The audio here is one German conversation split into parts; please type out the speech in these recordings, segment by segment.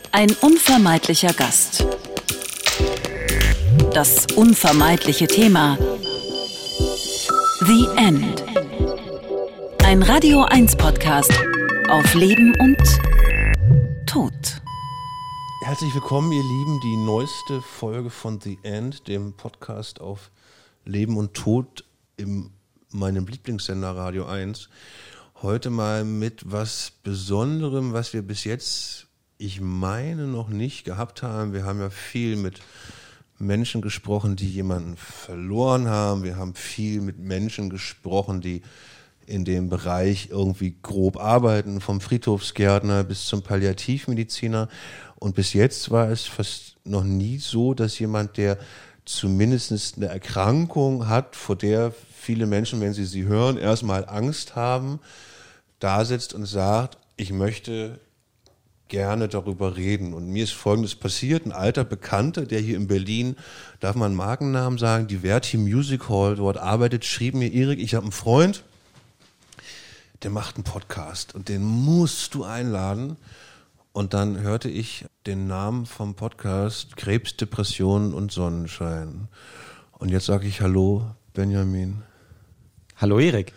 Ein unvermeidlicher Gast. Das unvermeidliche Thema. The End. Ein Radio 1 Podcast auf Leben und Tod. Herzlich willkommen, ihr Lieben, die neueste Folge von The End, dem Podcast auf Leben und Tod in meinem Lieblingssender Radio 1. Heute mal mit was Besonderem, was wir bis jetzt, ich meine, noch nicht gehabt haben. Wir haben ja viel mit Menschen gesprochen, die jemanden verloren haben. Wir haben viel mit Menschen gesprochen, die in dem Bereich irgendwie grob arbeiten, vom Friedhofsgärtner bis zum Palliativmediziner. Und bis jetzt war es fast noch nie so, dass jemand, der zumindest eine Erkrankung hat, vor der viele Menschen, wenn sie hören, erstmal Angst haben, da sitzt und sagt, ich möchte gerne darüber reden. Und mir ist Folgendes passiert: Ein alter Bekannter, der hier in Berlin, darf man einen Markennamen sagen, die Verti Music Hall dort arbeitet, schrieb mir: Erik, ich habe einen Freund, der macht einen Podcast und den musst du einladen. Und dann hörte ich den Namen vom Podcast: Krebs, Depressionen und Sonnenschein. Und jetzt sage ich: Hallo Benjamin. Hallo Erik.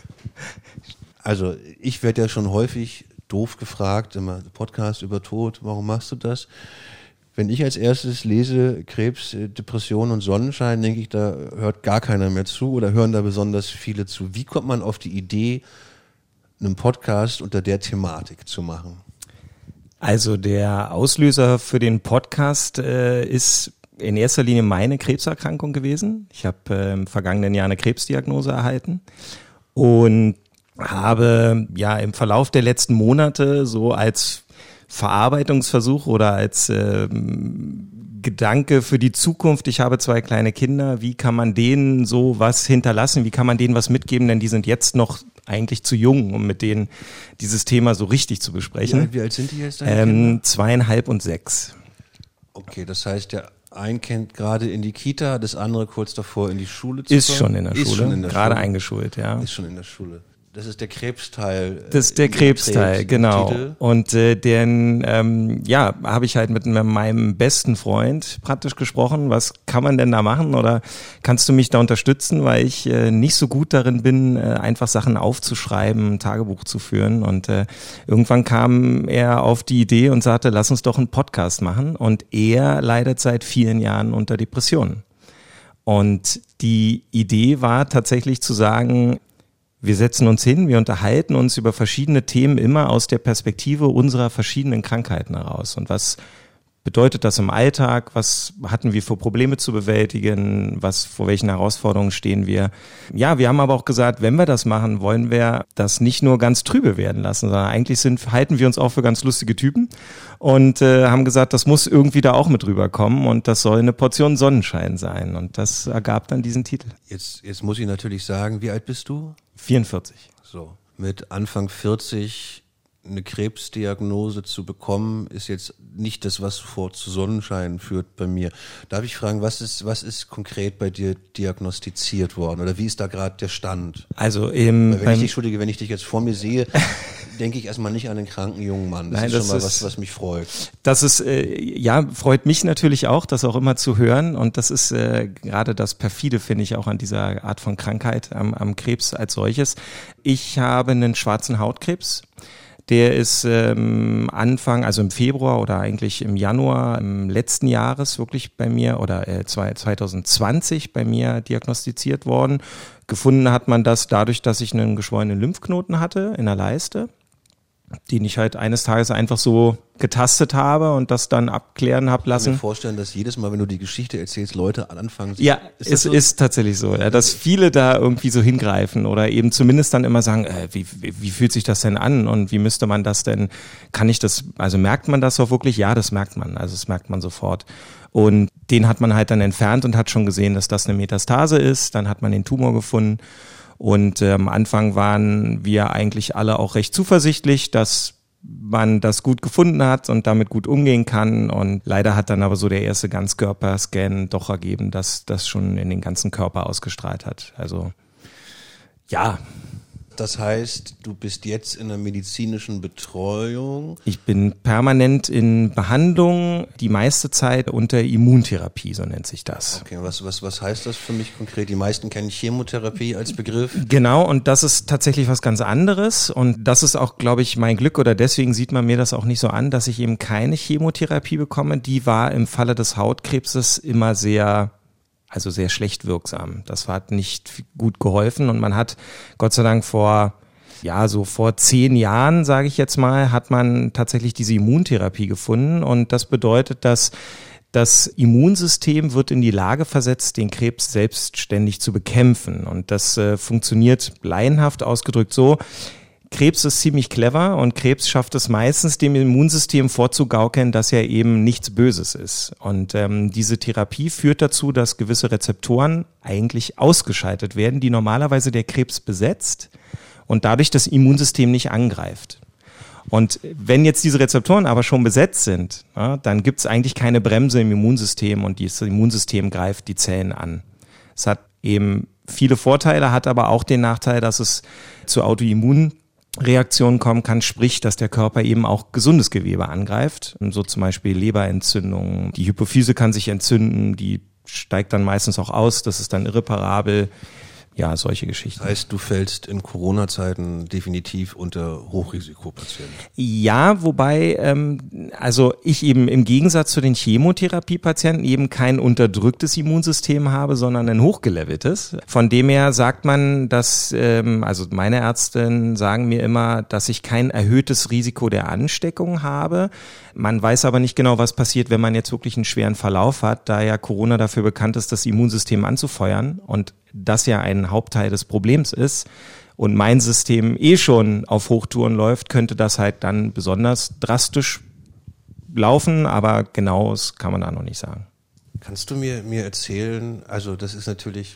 Also ich werde ja schon häufig doof gefragt, immer Podcast über Tod, warum machst du das? Wenn ich als erstes lese Krebs, Depression und Sonnenschein, denke ich, da hört gar keiner mehr zu oder hören da besonders viele zu. Wie kommt man auf die Idee, einen Podcast unter der Thematik zu machen? Also der Auslöser für den Podcast ist in erster Linie meine Krebserkrankung gewesen. Ich habe im vergangenen Jahr eine Krebsdiagnose erhalten und habe ja im Verlauf der letzten Monate so als Verarbeitungsversuch oder als Gedanke für die Zukunft, ich habe 2 kleine Kinder, wie kann man denen so was hinterlassen, wie kann man denen was mitgeben, denn die sind jetzt noch eigentlich zu jung, um mit denen dieses Thema so richtig zu besprechen. Wie alt sind die jetzt? 2,5 und 6. Okay, das heißt, der ein Kind gerade in die Kita, das andere kurz davor in die Schule zu kommen? Ist schon in der Schule, gerade eingeschult, ja. Ist schon in der Schule. Das ist der Krebsteil. Das ist der Krebsteil, genau. Titel. Und den habe ich halt mit meinem besten Freund praktisch gesprochen. Was kann man denn da machen oder kannst du mich da unterstützen, weil ich nicht so gut darin bin, einfach Sachen aufzuschreiben, ein Tagebuch zu führen. Und irgendwann kam er auf die Idee und sagte, lass uns doch einen Podcast machen. Und er leidet seit vielen Jahren unter Depressionen. Und die Idee war tatsächlich zu sagen, wir setzen uns hin, wir unterhalten uns über verschiedene Themen immer aus der Perspektive unserer verschiedenen Krankheiten heraus. Und was bedeutet das im Alltag? Was hatten wir für Probleme zu bewältigen? Vor welchen Herausforderungen stehen wir? Ja, wir haben aber auch gesagt, wenn wir das machen, wollen wir das nicht nur ganz trübe werden lassen, sondern eigentlich halten wir uns auch für ganz lustige Typen und haben gesagt, das muss irgendwie da auch mit rüberkommen und das soll eine Portion Sonnenschein sein. Und das ergab dann diesen Titel. Jetzt muss ich natürlich sagen, wie alt bist du? 44. So, mit Anfang 40 eine Krebsdiagnose zu bekommen, ist jetzt nicht das, was sofort zu Sonnenschein führt bei mir. Darf ich fragen, was ist konkret bei dir diagnostiziert worden oder wie ist da gerade der Stand? Also wenn ich dich jetzt vor mir sehe, denke ich erstmal nicht an den kranken jungen Mann. Das ist schon mal was mich freut. Das ist, freut mich natürlich auch, das auch immer zu hören. Und das ist gerade das Perfide, finde ich, auch an dieser Art von Krankheit, am Krebs als solches. Ich habe einen schwarzen Hautkrebs. Der ist Anfang, also im Februar oder eigentlich im Januar im letzten Jahres wirklich bei mir oder 2020 bei mir diagnostiziert worden. Gefunden hat man das dadurch, dass ich einen geschwollenen Lymphknoten hatte in der Leiste, den ich halt eines Tages einfach so getastet habe und das dann abklären habe lassen. Ich kann mir vorstellen, dass jedes Mal, wenn du die Geschichte erzählst, Leute anfangen. Ja, es ist tatsächlich so, ja, dass viele da irgendwie so hingreifen oder eben zumindest dann immer sagen, wie fühlt sich das denn an und wie müsste man das denn, also merkt man das auch wirklich? Ja, das merkt man, also das merkt man sofort. Und den hat man halt dann entfernt und hat schon gesehen, dass das eine Metastase ist, dann hat man den Tumor gefunden. Und am Anfang waren wir eigentlich alle auch recht zuversichtlich, dass man das gut gefunden hat und damit gut umgehen kann. Und leider hat dann aber so der erste Ganzkörperscan doch ergeben, dass das schon in den ganzen Körper ausgestrahlt hat. Also ja. Das heißt, du bist jetzt in der medizinischen Betreuung? Ich bin permanent in Behandlung, die meiste Zeit unter Immuntherapie, so nennt sich das. Okay, was heißt das für mich konkret? Die meisten kennen Chemotherapie als Begriff. Genau, und das ist tatsächlich was ganz anderes. Und das ist auch, glaube ich, mein Glück, oder deswegen sieht man mir das auch nicht so an, dass ich eben keine Chemotherapie bekomme. Die war im Falle des Hautkrebses immer sehr schlecht wirksam. Das hat nicht gut geholfen und man hat Gott sei Dank vor 10 Jahren, sage ich jetzt mal, hat man tatsächlich diese Immuntherapie gefunden und das bedeutet, dass das Immunsystem wird in die Lage versetzt, den Krebs selbstständig zu bekämpfen und das funktioniert laienhaft ausgedrückt so. Krebs ist ziemlich clever und Krebs schafft es meistens, dem Immunsystem vorzugaukeln, dass er eben nichts Böses ist. Und diese Therapie führt dazu, dass gewisse Rezeptoren eigentlich ausgeschaltet werden, die normalerweise der Krebs besetzt und dadurch das Immunsystem nicht angreift. Und wenn jetzt diese Rezeptoren aber schon besetzt sind, dann gibt es eigentlich keine Bremse im Immunsystem und das Immunsystem greift die Zellen an. Es hat eben viele Vorteile, hat aber auch den Nachteil, dass es zu Autoimmunreaktionen kommen kann, sprich, dass der Körper eben auch gesundes Gewebe angreift, so zum Beispiel Leberentzündungen. Die Hypophyse kann sich entzünden, die steigt dann meistens auch aus, das ist dann irreparabel. Ja, solche Geschichten. Das heißt, du fällst in Corona-Zeiten definitiv unter Hochrisikopatienten. Ja, wobei, ich eben im Gegensatz zu den Chemotherapiepatienten eben kein unterdrücktes Immunsystem habe, sondern ein hochgeleveltes. Von dem her sagt man, dass, meine Ärztinnen sagen mir immer, dass ich kein erhöhtes Risiko der Ansteckung habe. Man weiß aber nicht genau, was passiert, wenn man jetzt wirklich einen schweren Verlauf hat, da ja Corona dafür bekannt ist, das Immunsystem anzufeuern und das ja ein Hauptteil des Problems ist und mein System schon auf Hochtouren läuft, könnte das halt dann besonders drastisch laufen, aber genaues kann man da noch nicht sagen. Kannst du mir erzählen, also das ist natürlich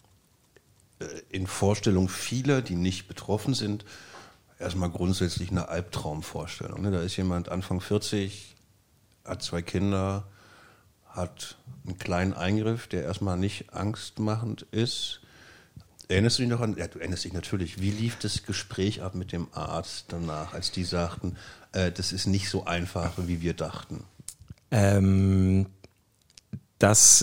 in Vorstellung vieler, die nicht betroffen sind, erstmal grundsätzlich eine Albtraumvorstellung. Da ist jemand Anfang 40, hat 2 Kinder, hat einen kleinen Eingriff, der erstmal nicht angstmachend ist. Erinnerst du dich noch an, ja, du erinnerst dich natürlich, wie lief das Gespräch ab mit dem Arzt danach, als die sagten, das ist nicht so einfach, wie wir dachten? Das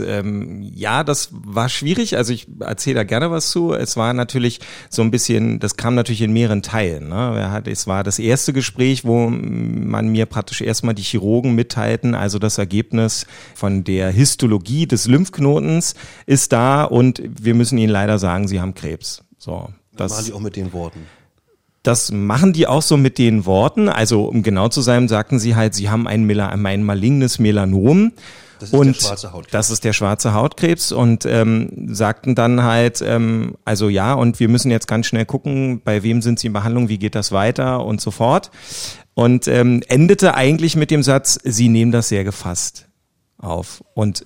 war schwierig, also ich erzähle da gerne was zu. Es war natürlich so ein bisschen, das kam natürlich in mehreren Teilen. Ne? Es war das erste Gespräch, wo man mir praktisch erstmal die Chirurgen mitteilten, also das Ergebnis von der Histologie des Lymphknotens ist da und wir müssen Ihnen leider sagen, Sie haben Krebs. So, das machen die auch mit den Worten. Das machen die auch so mit den Worten. Also um genau zu sein, sagten sie halt, Sie haben ein malignes Melanom. Das ist der schwarze Hautkrebs. Das ist der schwarze Hautkrebs und sagten dann halt, und wir müssen jetzt ganz schnell gucken, bei wem sind Sie in Behandlung, wie geht das weiter und so fort. Und endete eigentlich mit dem Satz, Sie nehmen das sehr gefasst auf. Und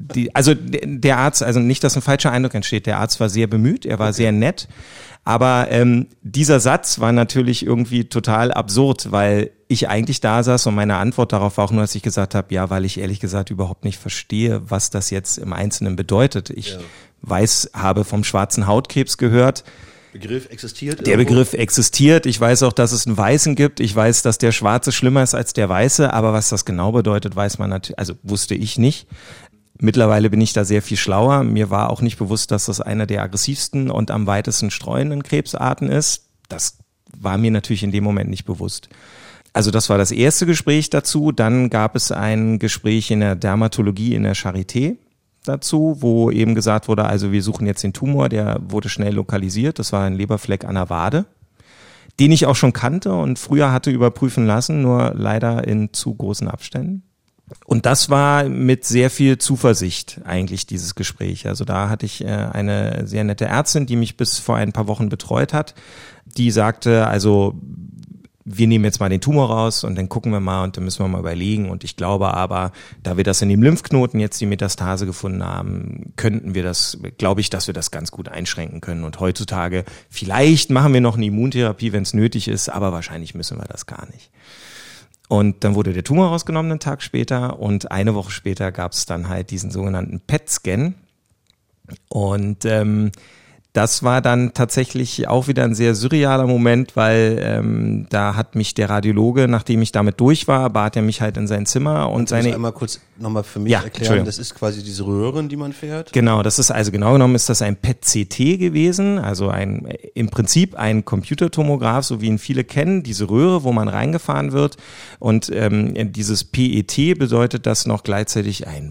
der Arzt, also nicht, dass ein falscher Eindruck entsteht, der Arzt war sehr bemüht, er war sehr nett. Aber dieser Satz war natürlich irgendwie total absurd, weil ich eigentlich da saß und meine Antwort darauf war auch nur, dass ich gesagt habe, ja, weil ich ehrlich gesagt überhaupt nicht verstehe, was das jetzt im Einzelnen bedeutet. Ich habe vom schwarzen Hautkrebs gehört. Begriff existiert? Der Begriff existiert. Ich weiß auch, dass es einen Weißen gibt. Ich weiß, dass der Schwarze schlimmer ist als der Weiße. Aber was das genau bedeutet, weiß man natürlich, also wusste ich nicht. Mittlerweile bin ich da sehr viel schlauer. Mir war auch nicht bewusst, dass das einer der aggressivsten und am weitesten streuenden Krebsarten ist. Das war mir natürlich in dem Moment nicht bewusst. Also das war das erste Gespräch dazu. Dann gab es ein Gespräch in der Dermatologie in der Charité dazu, wo eben gesagt wurde, also wir suchen jetzt den Tumor, der wurde schnell lokalisiert. Das war ein Leberfleck an der Wade, den ich auch schon kannte und früher hatte überprüfen lassen, nur leider in zu großen Abständen. Und das war mit sehr viel Zuversicht eigentlich dieses Gespräch. Also da hatte ich eine sehr nette Ärztin, die mich bis vor ein paar Wochen betreut hat, die sagte, also wir nehmen jetzt mal den Tumor raus und dann gucken wir mal und dann müssen wir mal überlegen. Und ich glaube aber, da wir das in dem Lymphknoten jetzt die Metastase gefunden haben, glaube ich, dass wir das ganz gut einschränken können. Und heutzutage, vielleicht machen wir noch eine Immuntherapie, wenn es nötig ist, aber wahrscheinlich müssen wir das gar nicht. Und dann wurde der Tumor rausgenommen einen Tag später und eine Woche später gab es dann halt diesen sogenannten PET-Scan. Und das war dann tatsächlich auch wieder ein sehr surrealer Moment, weil da hat mich der Radiologe, nachdem ich damit durch war, bat er mich halt in sein Zimmer und seine... einmal kurz nochmal für mich erklären, das ist quasi diese Röhren, die man fährt? Genau, das ist also genau genommen ist das ein PET-CT gewesen, also im Prinzip ein Computertomograph, so wie ihn viele kennen, diese Röhre, wo man reingefahren wird, und dieses PET bedeutet, dass noch gleichzeitig ein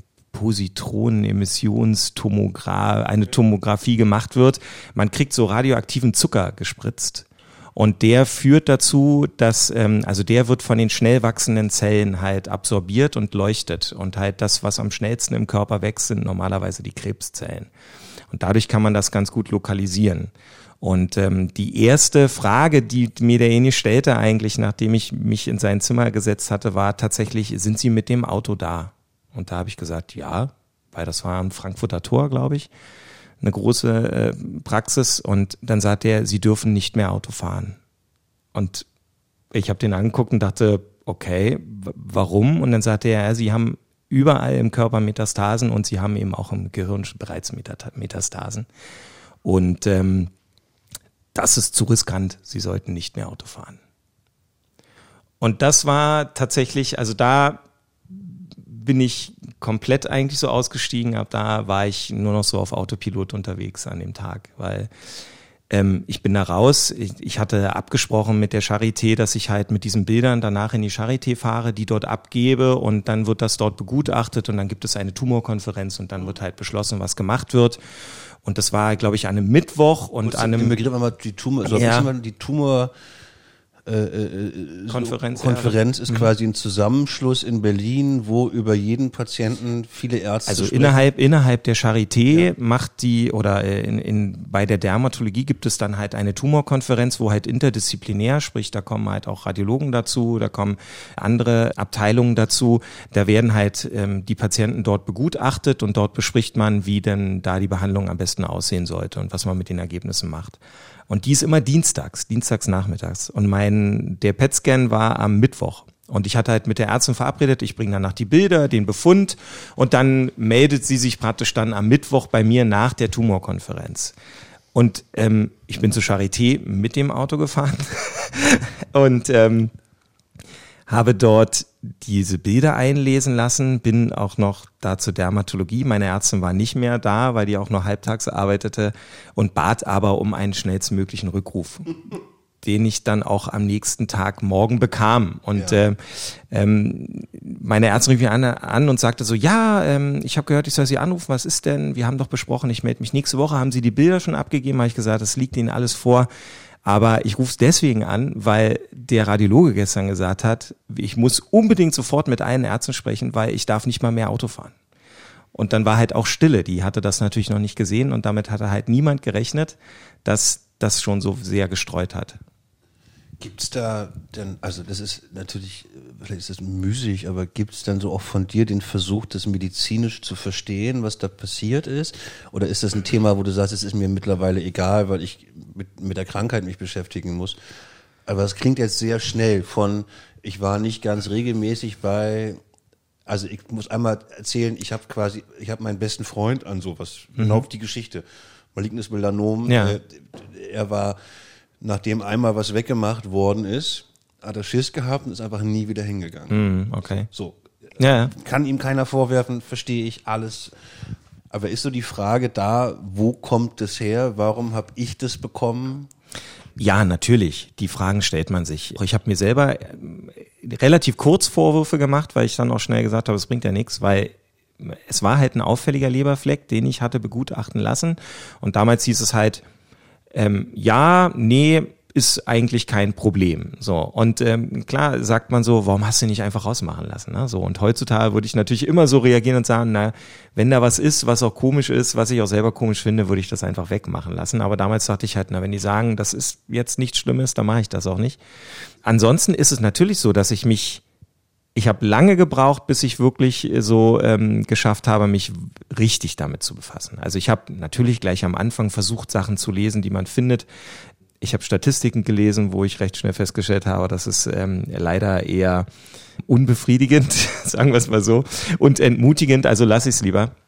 Positronenemissionstomographie, eine Tomographie gemacht wird. Man kriegt so radioaktiven Zucker gespritzt. Und der führt dazu, dass, also der wird von den schnell wachsenden Zellen halt absorbiert und leuchtet. Und halt das, was am schnellsten im Körper wächst, sind normalerweise die Krebszellen. Und dadurch kann man das ganz gut lokalisieren. Und die erste Frage, die mir derjenige stellte eigentlich, nachdem ich mich in sein Zimmer gesetzt hatte, war tatsächlich, sind Sie mit dem Auto da? Und da habe ich gesagt, ja, weil das war am Frankfurter Tor, glaube ich, eine große Praxis. Und dann sagte er, Sie dürfen nicht mehr Auto fahren. Und ich habe den angeguckt und dachte, okay, warum? Und dann sagte er, ja, Sie haben überall im Körper Metastasen und Sie haben eben auch im Gehirn bereits Metastasen. Und das ist zu riskant, Sie sollten nicht mehr Auto fahren. Und das war tatsächlich, also da bin ich komplett eigentlich so ausgestiegen, ab da war ich nur noch so auf Autopilot unterwegs an dem Tag, weil ich bin da raus, ich hatte abgesprochen mit der Charité, dass ich halt mit diesen Bildern danach in die Charité fahre, die dort abgebe und dann wird das dort begutachtet und dann gibt es eine Tumorkonferenz und dann wird halt beschlossen, was gemacht wird. Und das war, glaube ich, an einem Mittwoch und an einem... Die Tumor Konferenz ist quasi ein Zusammenschluss in Berlin, wo über jeden Patienten viele Ärzte also sprechen. Innerhalb der Charité macht die, oder bei der Dermatologie gibt es dann halt eine Tumorkonferenz, wo halt interdisziplinär, sprich da kommen halt auch Radiologen dazu, da kommen andere Abteilungen dazu, da werden halt die Patienten dort begutachtet und dort bespricht man, wie denn da die Behandlung am besten aussehen sollte und was man mit den Ergebnissen macht. Und die ist immer dienstags nachmittags. Und der PET-Scan war am Mittwoch. Und ich hatte halt mit der Ärztin verabredet, ich bringe danach die Bilder, den Befund und dann meldet sie sich praktisch dann am Mittwoch bei mir nach der Tumorkonferenz. Und ich bin zur Charité mit dem Auto gefahren und habe dort diese Bilder einlesen lassen, bin auch noch da zur Dermatologie. Meine Ärztin war nicht mehr da, weil die auch noch halbtags arbeitete und bat aber um einen schnellstmöglichen Rückruf, den ich dann auch am nächsten Tag morgen bekam. Und meine Ärztin rief mich an und sagte so, ich habe gehört, ich soll Sie anrufen, was ist denn? Wir haben doch besprochen, ich melde mich nächste Woche. Haben Sie die Bilder schon abgegeben? Habe ich gesagt, das liegt Ihnen alles vor. Aber ich rufe es deswegen an, weil der Radiologe gestern gesagt hat, ich muss unbedingt sofort mit allen Ärzten sprechen, weil ich darf nicht mal mehr Auto fahren. Und dann war halt auch Stille. Die hatte das natürlich noch nicht gesehen und damit hatte halt niemand gerechnet, dass das schon so sehr gestreut hat. Gibt's da denn, also das ist natürlich, vielleicht ist das müßig, aber gibt's dann so auch von dir den Versuch, das medizinisch zu verstehen, was da passiert ist? Oder ist das ein Thema, wo du sagst, es ist mir mittlerweile egal, weil ich mit der Krankheit mich beschäftigen muss? Aber es klingt jetzt sehr schnell von, ich war nicht ganz regelmäßig also ich muss einmal erzählen, ich habe meinen besten Freund an sowas, genau auf die Geschichte. Malignes Melanom, er war, nachdem einmal was weggemacht worden ist, hat er Schiss gehabt und ist einfach nie wieder hingegangen. Okay. So. Ja. Kann ihm keiner vorwerfen, verstehe ich alles. Aber ist so die Frage da, wo kommt das her? Warum habe ich das bekommen? Ja, natürlich. Die Fragen stellt man sich. Ich habe mir selber relativ kurz Vorwürfe gemacht, weil ich dann auch schnell gesagt habe, es bringt ja nichts, weil es war halt ein auffälliger Leberfleck, den ich hatte begutachten lassen. Und damals hieß es halt, ist eigentlich kein Problem. So. Und klar sagt man so, warum hast du nicht einfach rausmachen lassen? Ne? So. Und heutzutage würde ich natürlich immer so reagieren und sagen, wenn da was ist, was auch komisch ist, was ich auch selber komisch finde, würde ich das einfach wegmachen lassen. Aber damals dachte ich halt, wenn die sagen, das ist jetzt nichts Schlimmes, dann mache ich das auch nicht. Ansonsten ist es natürlich so, dass ich habe lange gebraucht, bis ich wirklich so geschafft habe, mich richtig damit zu befassen. Also ich habe natürlich gleich am Anfang versucht, Sachen zu lesen, die man findet. Ich habe Statistiken gelesen, wo ich recht schnell festgestellt habe, das ist leider eher unbefriedigend, sagen wir es mal so, und entmutigend, also lasse ich es lieber.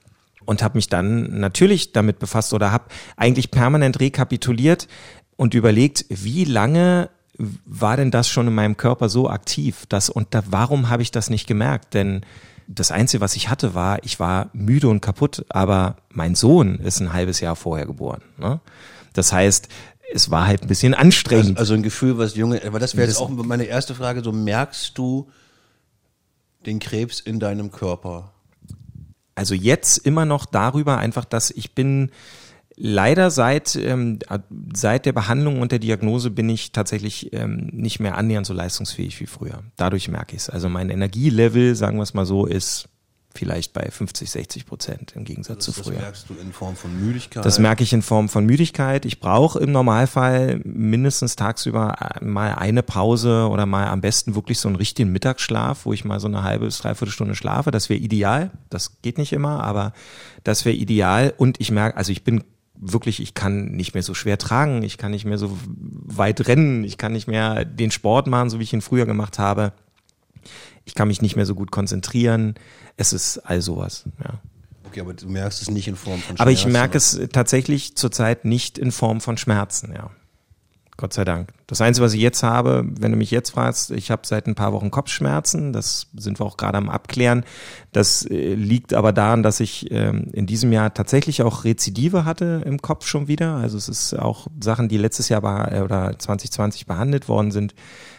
und habe mich dann natürlich damit befasst oder habe eigentlich permanent rekapituliert und überlegt, wie lange war denn das schon in meinem Körper so aktiv? Warum habe ich das nicht gemerkt? Denn das Einzige, was ich hatte, ich war müde und kaputt, aber mein Sohn ist ein halbes Jahr vorher geboren. Ne? Das heißt, es war halt ein bisschen anstrengend. Also ein Gefühl, was junge, aber das wäre jetzt auch meine erste Frage, so merkst du den Krebs in deinem Körper? Also jetzt immer noch darüber einfach, dass ich bin leider seit der Behandlung und der Diagnose bin ich tatsächlich nicht mehr annähernd so leistungsfähig wie früher. Dadurch merke ich es. Also mein Energielevel, sagen wir es mal so, ist vielleicht bei 50-60% im Gegensatz zu früher. Das merkst du in Form von Müdigkeit? Das merke ich in Form von Müdigkeit. Ich brauche im Normalfall mindestens tagsüber mal eine Pause oder mal am besten wirklich so einen richtigen Mittagsschlaf, wo ich mal so eine halbe bis dreiviertel Stunde schlafe. Das wäre ideal. Das geht nicht immer, aber das wäre ideal. Und ich merke, also ich kann nicht mehr so schwer tragen, ich kann nicht mehr so weit rennen, ich kann nicht mehr den Sport machen, so wie ich ihn früher gemacht habe. Ich kann mich nicht mehr so gut konzentrieren. Es ist all sowas, ja. Okay, aber du merkst es nicht in Form von Schmerzen? Aber ich merke es tatsächlich zurzeit nicht in Form von Schmerzen, ja. Gott sei Dank. Das Einzige, was ich jetzt habe, wenn du mich jetzt fragst, ich habe seit ein paar Wochen Kopfschmerzen, das sind wir auch gerade am Abklären. Das liegt aber daran, dass ich in diesem Jahr tatsächlich auch Rezidive hatte im Kopf schon wieder. Also es ist auch Sachen, die letztes Jahr oder 2020 behandelt worden sind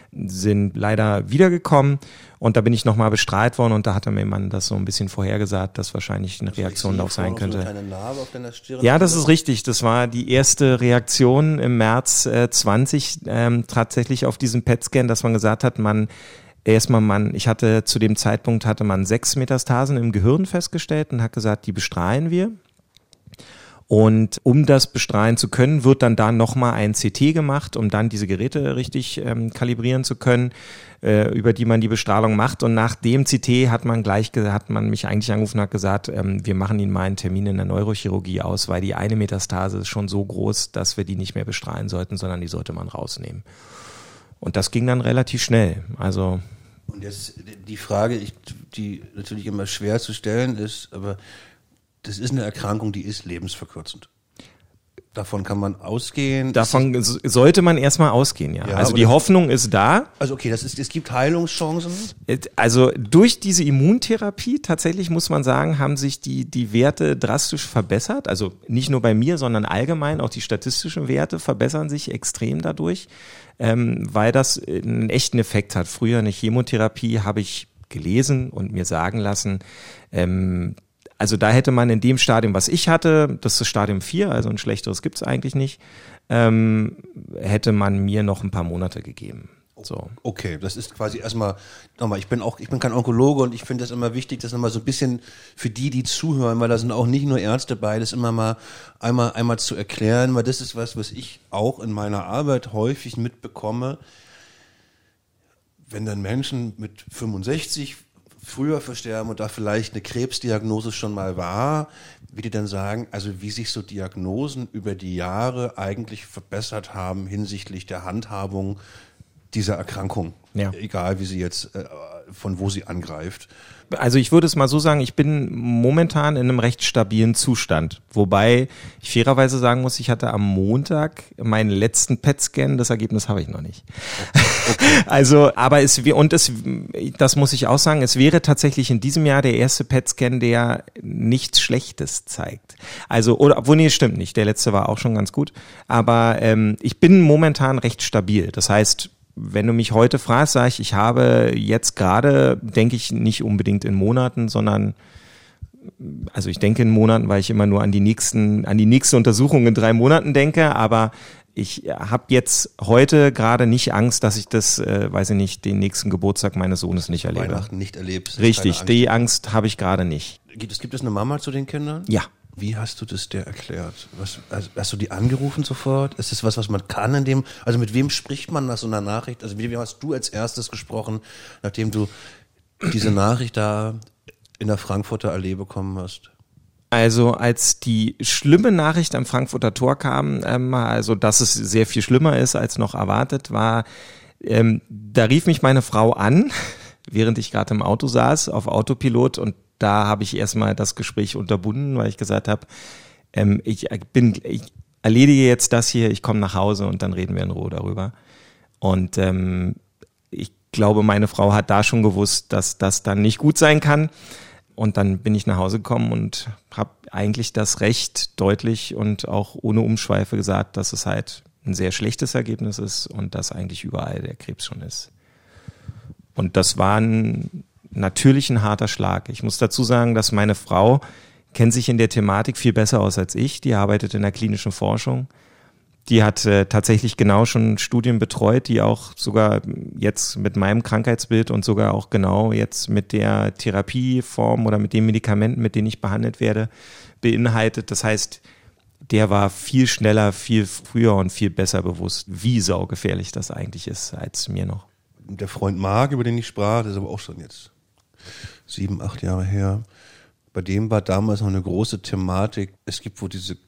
leider wiedergekommen. Und da bin ich nochmal bestrahlt worden und da hatte mir jemand das so ein bisschen vorhergesagt, dass wahrscheinlich eine Reaktion darauf sein könnte. Eine Narbe auf deiner Stirn? Ja, das ist richtig. Das war die erste Reaktion im März 20 tatsächlich auf diesen PET-Scan, dass man gesagt hat, ich hatte zu dem Zeitpunkt 6 Metastasen im Gehirn festgestellt und hat gesagt, die bestrahlen wir. Und um das bestrahlen zu können, wird dann da nochmal ein CT gemacht, um dann diese Geräte richtig kalibrieren zu können, über die man die Bestrahlung macht. Und nach dem CT hat man mich eigentlich angerufen und hat gesagt, wir machen Ihnen mal einen Termin in der Neurochirurgie aus, weil die eine Metastase ist schon so groß, dass wir die nicht mehr bestrahlen sollten, sondern die sollte man rausnehmen. Und das ging dann relativ schnell. Also und jetzt die Frage, die natürlich immer schwer zu stellen ist, aber das ist eine Erkrankung, die ist lebensverkürzend. Davon kann man ausgehen. Davon sollte man erstmal ausgehen, ja. Also die Hoffnung ist da. Also okay, es gibt Heilungschancen. Also durch diese Immuntherapie tatsächlich muss man sagen, haben sich die Werte drastisch verbessert. Also nicht nur bei mir, sondern allgemein auch die statistischen Werte verbessern sich extrem dadurch, weil das einen echten Effekt hat. Früher eine Chemotherapie habe ich gelesen und mir sagen lassen, also da hätte man in dem Stadium, was ich hatte, das ist Stadium 4, also ein schlechteres gibt's eigentlich nicht, hätte man mir noch ein paar Monate gegeben. So. Okay, das ist quasi erstmal, nochmal, ich bin kein Onkologe und ich finde das immer wichtig, das nochmal so ein bisschen für die zuhören, weil da sind auch nicht nur Ärzte bei, das immer mal einmal zu erklären, weil das ist was ich auch in meiner Arbeit häufig mitbekomme, wenn dann Menschen mit 65 früher versterben und da vielleicht eine Krebsdiagnose schon mal war, wie die dann sagen, also wie sich so Diagnosen über die Jahre eigentlich verbessert haben hinsichtlich der Handhabung dieser Erkrankung, ja. Egal wie sie jetzt, von wo sie angreift. Also ich würde es mal so sagen, ich bin momentan in einem recht stabilen Zustand, wobei ich fairerweise sagen muss, ich hatte am Montag meinen letzten PET-Scan, das Ergebnis habe ich noch nicht. Okay. Also, aber das muss ich auch sagen, es wäre tatsächlich in diesem Jahr der erste PET-Scan, der nichts Schlechtes zeigt. Also, obwohl, nee, stimmt nicht, der letzte war auch schon ganz gut, aber ich bin momentan recht stabil, das heißt, wenn du mich heute fragst, sage ich habe jetzt gerade, denke ich nicht unbedingt in Monaten, sondern, also ich denke in Monaten, weil ich immer nur an die nächste Untersuchung in 3 Monaten denke, aber ich habe jetzt heute gerade nicht Angst, dass ich das, den nächsten Geburtstag meines Sohnes nicht erlebe. Weihnachten nicht erlebst. Richtig, die Angst habe ich gerade nicht. Gibt es eine Mama zu den Kindern? Ja. Wie hast du das der erklärt? Hast du die angerufen sofort? Ist das was man kann in dem, also mit wem spricht man nach so einer Nachricht? Also wie hast du als erstes gesprochen, nachdem du diese Nachricht da in der Frankfurter Allee bekommen hast? Also als die schlimme Nachricht am Frankfurter Tor kam, also dass es sehr viel schlimmer ist als noch erwartet war, da rief mich meine Frau an, während ich gerade im Auto saß, auf Autopilot und da habe ich erstmal das Gespräch unterbunden, weil ich gesagt habe, ich erledige jetzt das hier, ich komme nach Hause und dann reden wir in Ruhe darüber. Und ich glaube, meine Frau hat da schon gewusst, dass das dann nicht gut sein kann. Und dann bin ich nach Hause gekommen und habe eigentlich das recht deutlich und auch ohne Umschweife gesagt, dass es halt ein sehr schlechtes Ergebnis ist und dass eigentlich überall der Krebs schon ist. Und das war natürlich ein harter Schlag. Ich muss dazu sagen, dass meine Frau kennt sich in der Thematik viel besser aus als ich. Die arbeitet in der klinischen Forschung. Die hat tatsächlich genau schon Studien betreut, die auch sogar jetzt mit meinem Krankheitsbild und sogar auch genau jetzt mit der Therapieform oder mit den Medikamenten, mit denen ich behandelt werde, beinhaltet. Das heißt, der war viel schneller, viel früher und viel besser bewusst, wie saugefährlich das eigentlich ist, als mir noch. Der Freund Marc, über den ich sprach, das ist aber auch schon jetzt 7, 8 Jahre her. Bei dem war damals noch eine große Thematik. Es gibt wohl diese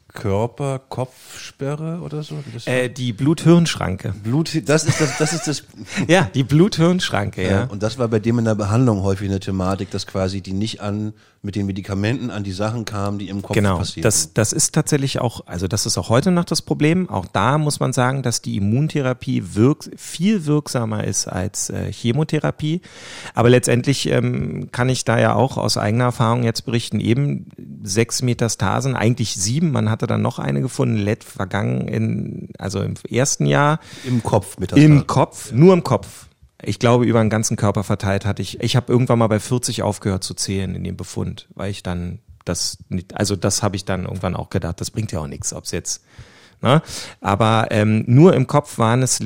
Körper-Kopfsperre oder so? Die Blut-Hirn-Schranke. Das ist das. Ja, die Blut-Hirn-Schranke, ja. Und das war bei dem in der Behandlung häufig eine Thematik, dass quasi die nicht mit den Medikamenten an die Sachen kamen, die im Kopf passieren. Genau, das ist tatsächlich auch, also das ist auch heute noch das Problem. Auch da muss man sagen, dass die Immuntherapie viel wirksamer ist als Chemotherapie. Aber letztendlich kann ich da ja auch aus eigener Erfahrung jetzt berichten, eben 6 Metastasen, eigentlich 7, man hatte dann noch eine gefunden, vergangen im ersten Jahr. Im Kopf Metastasen. Im Kopf, nur im Kopf. Ich glaube, über den ganzen Körper verteilt ich habe irgendwann mal bei 40 aufgehört zu zählen in dem Befund, weil ich dann das habe ich dann irgendwann auch gedacht, das bringt ja auch nichts, ob es jetzt, ne? Aber nur im Kopf waren es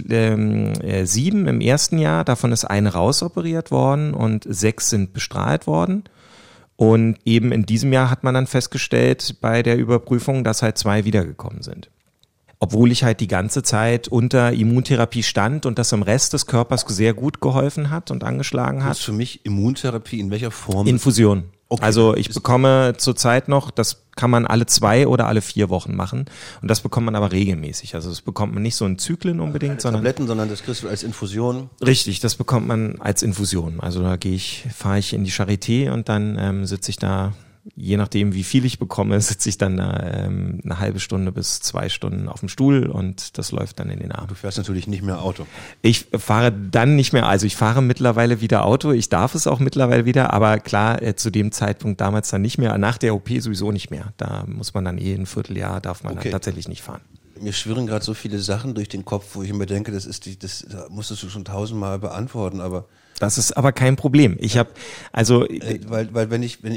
7 im ersten Jahr, davon ist eine rausoperiert worden und 6 sind bestrahlt worden. Und eben in diesem Jahr hat man dann festgestellt bei der Überprüfung, dass halt 2 wiedergekommen sind. Obwohl ich halt die ganze Zeit unter Immuntherapie stand und das im Rest des Körpers sehr gut geholfen hat und angeschlagen hat. Das ist für mich Immuntherapie in welcher Form? Infusion. Okay. Also ich bekomme zurzeit noch, das kann man alle 2 oder alle 4 Wochen machen und das bekommt man aber regelmäßig. Also das bekommt man nicht so in Zyklen unbedingt, sondern Tabletten, sondern das kriegst du als Infusion. Richtig, das bekommt man als Infusion. Also da fahre ich in die Charité und dann sitze ich da, je nachdem wie viel ich bekomme, sitze ich dann eine halbe Stunde bis 2 Stunden auf dem Stuhl und das läuft dann in den Arm. Du fährst natürlich nicht mehr Auto. Ich fahre dann nicht mehr, also ich fahre mittlerweile wieder Auto, ich darf es auch mittlerweile wieder, aber klar, zu dem Zeitpunkt damals dann nicht mehr, nach der OP sowieso nicht mehr. Da muss man dann ein Vierteljahr, darf man dann tatsächlich nicht fahren. Mir schwirren gerade so viele Sachen durch den Kopf, wo ich mir denke, das musstest du schon 1000-mal beantworten, aber... Das ist aber kein Problem. Ich habe, weil wenn ich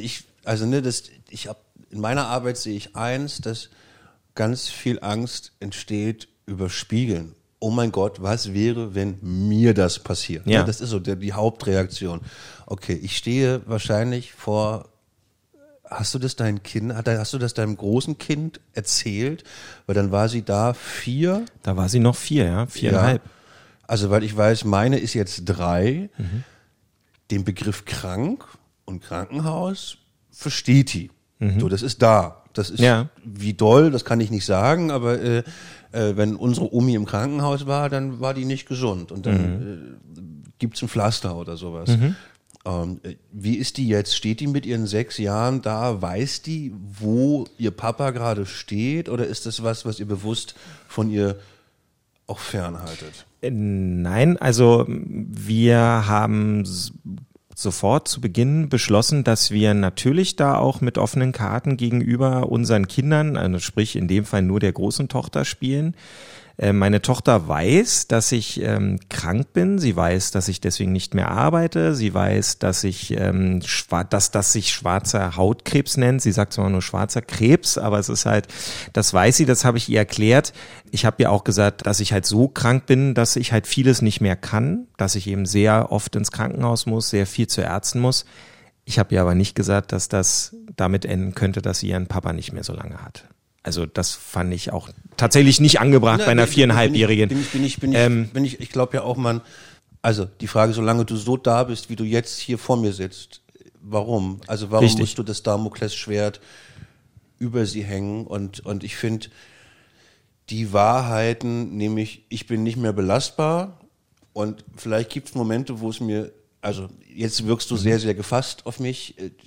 in meiner Arbeit sehe ich eins, dass ganz viel Angst entsteht über Spiegeln. Oh mein Gott, was wäre, wenn mir das passiert? Ja. Das ist so die Hauptreaktion. Okay, ich stehe wahrscheinlich vor, hast du das deinem großen Kind erzählt? Weil dann war sie da 4. Da war sie noch 4, ja, 4,5. Ja. Also, weil ich weiß, meine ist jetzt 3. Mhm. Den Begriff krank und Krankenhaus versteht die. Mhm. So, das ist da. Das ist wie doll, das kann ich nicht sagen, aber wenn unsere Omi im Krankenhaus war, dann war die nicht gesund und dann gibt's ein Pflaster oder sowas. Mhm. Wie ist die jetzt? Steht die mit ihren 6 Jahren da? Weiß die, wo ihr Papa gerade steht? Oder ist das was ihr bewusst von ihr auch fernhaltet? Nein, also wir haben sofort zu Beginn beschlossen, dass wir natürlich da auch mit offenen Karten gegenüber unseren Kindern, also sprich in dem Fall nur der großen Tochter spielen. Meine Tochter weiß, dass ich krank bin. Sie weiß, dass ich deswegen nicht mehr arbeite. Sie weiß, dass dass das sich schwarzer Hautkrebs nennt. Sie sagt zwar nur schwarzer Krebs, aber es ist halt, das weiß sie, das habe ich ihr erklärt. Ich habe ihr auch gesagt, dass ich halt so krank bin, dass ich halt vieles nicht mehr kann, dass ich eben sehr oft ins Krankenhaus muss, sehr viel zu Ärzten muss. Ich habe ihr aber nicht gesagt, dass das damit enden könnte, dass sie ihren Papa nicht mehr so lange hat. Also das fand ich auch tatsächlich nicht angebracht bei einer 4,5-Jährigen. Ich glaube ja auch, also die Frage, solange du so da bist, wie du jetzt hier vor mir sitzt, warum? Also warum Richtig. musst du das Damoklesschwert über sie hängen? Und ich finde, die Wahrheiten, nämlich ich bin nicht mehr belastbar und vielleicht gibt es Momente, wo es mir, also jetzt wirkst du sehr, sehr gefasst auf mich,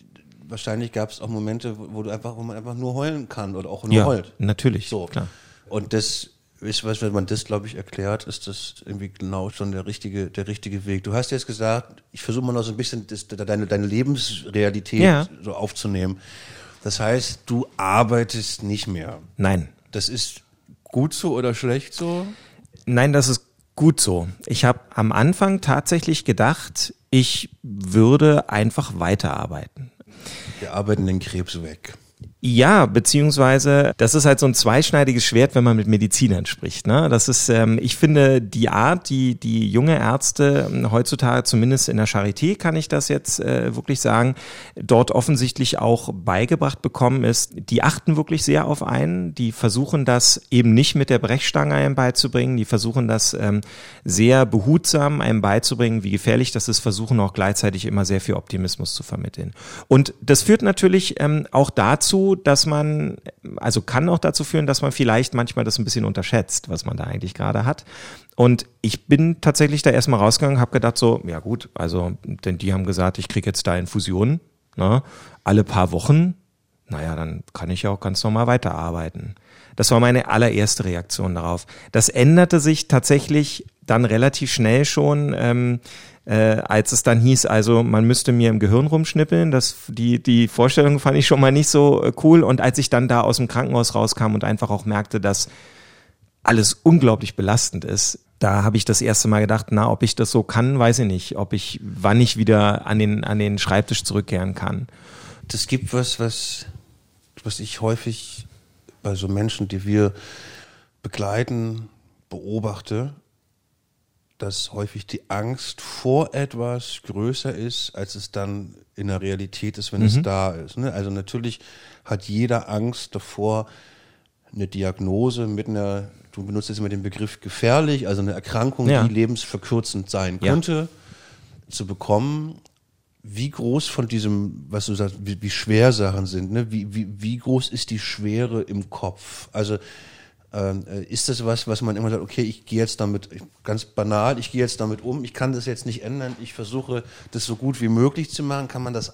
wahrscheinlich gab es auch Momente, wo man einfach nur heulen kann oder auch nur heult. Natürlich, so. Klar. Und das ist, wenn man das, glaube ich, erklärt, ist das irgendwie genau schon der richtige Weg. Du hast jetzt gesagt, ich versuche mal noch so ein bisschen deine Lebensrealität so aufzunehmen. Das heißt, du arbeitest nicht mehr. Nein. Das ist gut so oder schlecht so? Nein, das ist gut so. Ich habe am Anfang tatsächlich gedacht, ich würde einfach weiterarbeiten. Wir arbeiten den Krebs weg. Ja, beziehungsweise das ist halt so ein zweischneidiges Schwert, wenn man mit Medizinern spricht. Ne? Das ist, ich finde, die Art, die junge Ärzte heutzutage, zumindest in der Charité kann ich das jetzt wirklich sagen, dort offensichtlich auch beigebracht bekommen ist, die achten wirklich sehr auf einen, die versuchen das eben nicht mit der Brechstange einem beizubringen, die versuchen das sehr behutsam einem beizubringen, wie gefährlich das ist, versuchen auch gleichzeitig immer sehr viel Optimismus zu vermitteln. Und das führt natürlich auch dazu, dass man, also kann auch dazu führen, dass man vielleicht manchmal das ein bisschen unterschätzt, was man da eigentlich gerade hat. Und ich bin tatsächlich da erstmal rausgegangen, habe gedacht so, ja gut, also denn die haben gesagt, ich kriege jetzt da Infusionen, ne, alle paar Wochen, naja, dann kann ich ja auch ganz normal weiterarbeiten. Das war meine allererste Reaktion darauf. Das änderte sich tatsächlich dann relativ schnell schon, als es dann hieß, also man müsste mir im Gehirn rumschnippeln, die Vorstellung fand ich schon mal nicht so cool. Und als ich dann da aus dem Krankenhaus rauskam und einfach auch merkte, dass alles unglaublich belastend ist, da habe ich das erste Mal gedacht, ob ich das so kann, weiß ich nicht, wann ich wieder an den Schreibtisch zurückkehren kann. Das gibt was ich häufig bei so Menschen, die wir begleiten, beobachte, dass häufig die Angst vor etwas größer ist, als es dann in der Realität ist, wenn es da ist. Ne? Also natürlich hat jeder Angst davor, eine Diagnose du benutzt jetzt immer den Begriff gefährlich, also eine Erkrankung, die lebensverkürzend sein könnte, zu bekommen. Wie groß von diesem, was du sagst, wie schwer Sachen sind, ne? Wie groß ist die Schwere im Kopf? Also ist das was man immer sagt, okay, ich gehe jetzt damit, ganz banal, ich gehe jetzt damit um, ich kann das jetzt nicht ändern, ich versuche, das so gut wie möglich zu machen. Kann man das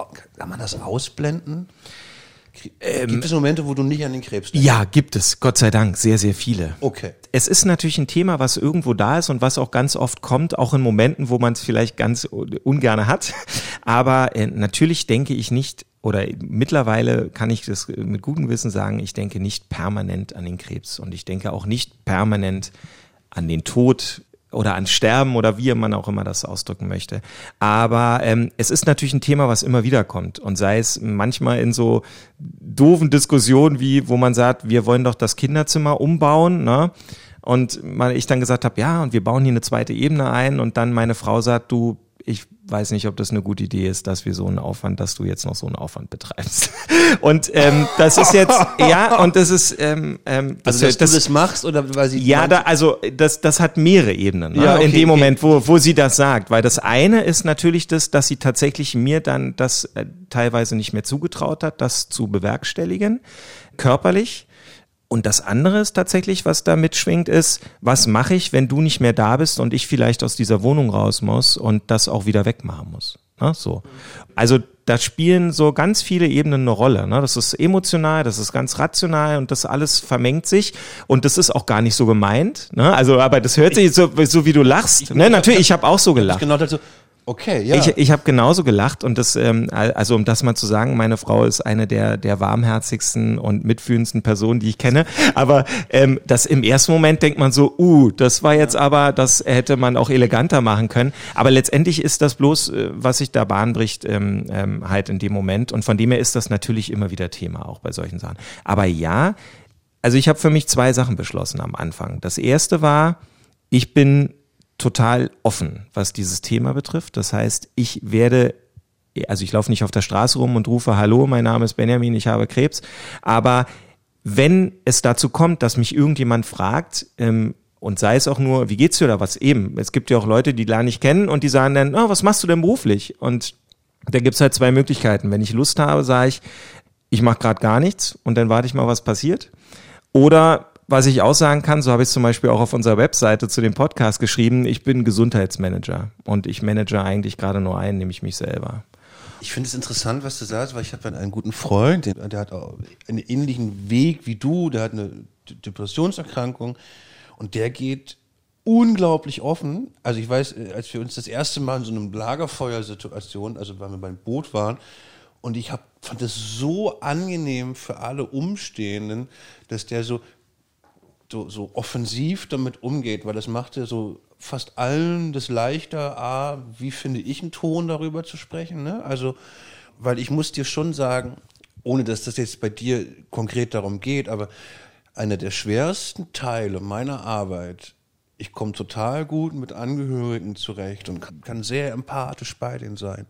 ausblenden? Gibt es Momente, wo du nicht an den Krebs denkst? Ja, gibt es, Gott sei Dank, sehr, sehr viele. Okay. Es ist natürlich ein Thema, was irgendwo da ist und was auch ganz oft kommt, auch in Momenten, wo man es vielleicht ganz ungern hat. Aber natürlich denke ich nicht, oder mittlerweile kann ich das mit gutem Gewissen sagen, ich denke nicht permanent an den Krebs und ich denke auch nicht permanent an den Tod oder an Sterben oder wie man auch immer das ausdrücken möchte. Aber es ist natürlich ein Thema, was immer wieder kommt und sei es manchmal in so doofen Diskussionen wie, wo man sagt, wir wollen doch das Kinderzimmer umbauen, ne? Und ich dann gesagt habe, ja, und wir bauen hier eine zweite Ebene ein und dann meine Frau sagt, du, ich weiß nicht, ob das eine gute Idee ist, dass du jetzt noch so einen Aufwand betreibst. Und das ist jetzt, und das ist, also dass du das machst oder weil sie das hat mehrere Ebenen, ne? Ja, okay, in dem Moment, wo sie das sagt, weil das eine ist natürlich das, dass sie tatsächlich mir dann das teilweise nicht mehr zugetraut hat, das zu bewerkstelligen, körperlich. Und das andere ist tatsächlich, was da mitschwingt, ist, was mache ich, wenn du nicht mehr da bist und ich vielleicht aus dieser Wohnung raus muss und das auch wieder wegmachen muss. Ne? So. Also da spielen so ganz viele Ebenen eine Rolle. Ne? Das ist emotional, das ist ganz rational und das alles vermengt sich und das ist auch gar nicht so gemeint. Ne? Also, aber das hört sich so wie du lachst. Ne? Natürlich, ich habe auch so gelacht. Genau dazu. Okay, ja. Ich habe genauso gelacht und das, also um das mal zu sagen, meine Frau ist eine der warmherzigsten und mitfühlendsten Personen, die ich kenne. Aber das im ersten Moment denkt man so, das war jetzt aber, das hätte man auch eleganter machen können. Aber letztendlich ist das bloß, was sich da Bahn bricht, halt in dem Moment. Und von dem her ist das natürlich immer wieder Thema, auch bei solchen Sachen. Aber ja, also ich habe für mich 2 Sachen beschlossen am Anfang. Das erste war, ich bin total offen, was dieses Thema betrifft. Das heißt, ich laufe nicht auf der Straße rum und rufe, hallo, mein Name ist Benjamin, ich habe Krebs. Aber wenn es dazu kommt, dass mich irgendjemand fragt, und sei es auch nur, wie geht's dir oder was eben? Es gibt ja auch Leute, die lerne ich kennen und die sagen dann, was machst du denn beruflich? Und da gibt's halt 2 Möglichkeiten. Wenn ich Lust habe, sage ich mache gerade gar nichts und dann warte ich mal, was passiert. Oder was ich auch sagen kann, so habe ich es zum Beispiel auch auf unserer Webseite zu dem Podcast geschrieben, ich bin Gesundheitsmanager und ich manage eigentlich gerade nur einen, nämlich mich selber. Ich finde es interessant, was du sagst, weil ich habe einen guten Freund, der hat auch einen ähnlichen Weg wie du, der hat eine Depressionserkrankung und der geht unglaublich offen. Also ich weiß, als wir uns das erste Mal in so einer Lagerfeuersituation, also weil wir beim Boot waren, und ich fand das so angenehm für alle Umstehenden, dass der so offensiv damit umgeht, weil das machte so fast allen das leichter, wie finde ich einen Ton darüber zu sprechen, ne? Also, weil ich muss dir schon sagen, ohne dass das jetzt bei dir konkret darum geht, aber einer der schwersten Teile meiner Arbeit, ich komme total gut mit Angehörigen zurecht und kann sehr empathisch bei denen sein.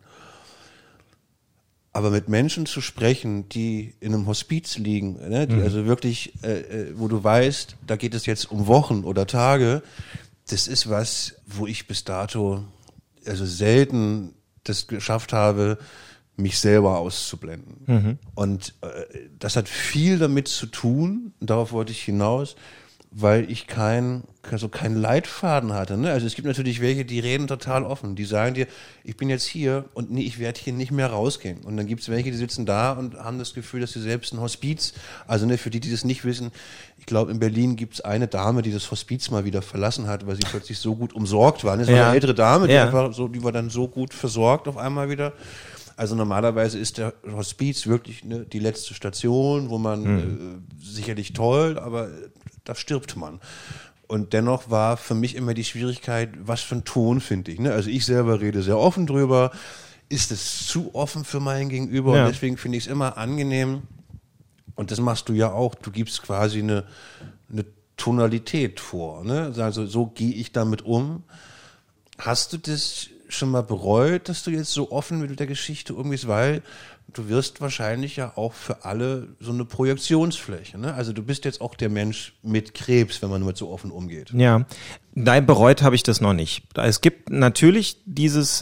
Aber mit Menschen zu sprechen, die in einem Hospiz liegen, ne, die also wirklich, wo du weißt, da geht es jetzt um Wochen oder Tage, das ist was, wo ich bis dato also selten das geschafft habe, mich selber auszublenden. Und das hat viel damit zu tun, darauf wollte ich hinaus, weil ich keinen Leitfaden hatte. Ne? Also es gibt natürlich welche, die reden total offen. Die sagen dir, ich bin jetzt hier und nee, ich werde hier nicht mehr rausgehen. Und dann gibt es welche, die sitzen da und haben das Gefühl, dass sie selbst ein Hospiz, also ne, für die das nicht wissen, ich glaube in Berlin gibt es eine Dame, die das Hospiz mal wieder verlassen hat, weil sie plötzlich so gut umsorgt war. Das war eine ältere Dame, die war dann so gut versorgt auf einmal wieder. Also normalerweise ist der Hospiz wirklich die letzte Station, wo man sicherlich toll, aber da stirbt man. Und dennoch war für mich immer die Schwierigkeit, was für ein Ton finde ich. Ne? Also ich selber rede sehr offen drüber. Ist es zu offen für mein Gegenüber? Und deswegen finde ich es immer angenehm. Und das machst du ja auch. Du gibst quasi eine Tonalität vor. Ne? Also so gehe ich damit um. Hast du das schon mal bereut, dass du jetzt so offen mit der Geschichte umgehst, weil du wirst wahrscheinlich ja auch für alle so eine Projektionsfläche, ne? Also du bist jetzt auch der Mensch mit Krebs, wenn man damit so offen umgeht. Ja, nein, bereut habe ich das noch nicht. Es gibt natürlich dieses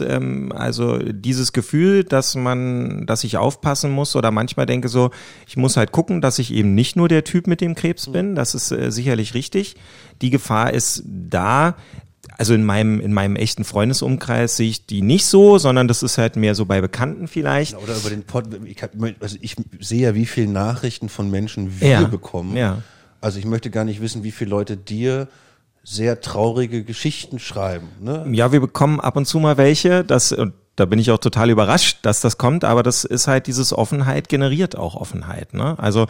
Gefühl, dass ich aufpassen muss oder manchmal denke so, ich muss halt gucken, dass ich eben nicht nur der Typ mit dem Krebs bin. Das ist sicherlich richtig. Die Gefahr ist da. Also in meinem echten Freundesumkreis sehe ich die nicht so, sondern das ist halt mehr so bei Bekannten vielleicht. Oder über den ich sehe ja, wie viele Nachrichten von Menschen wir bekommen. Ja. Also ich möchte gar nicht wissen, wie viele Leute dir sehr traurige Geschichten schreiben. Ne? Ja, wir bekommen ab und zu mal welche, und da bin ich auch total überrascht, dass das kommt, aber das ist halt dieses Offenheit generiert auch Offenheit. Ne? Also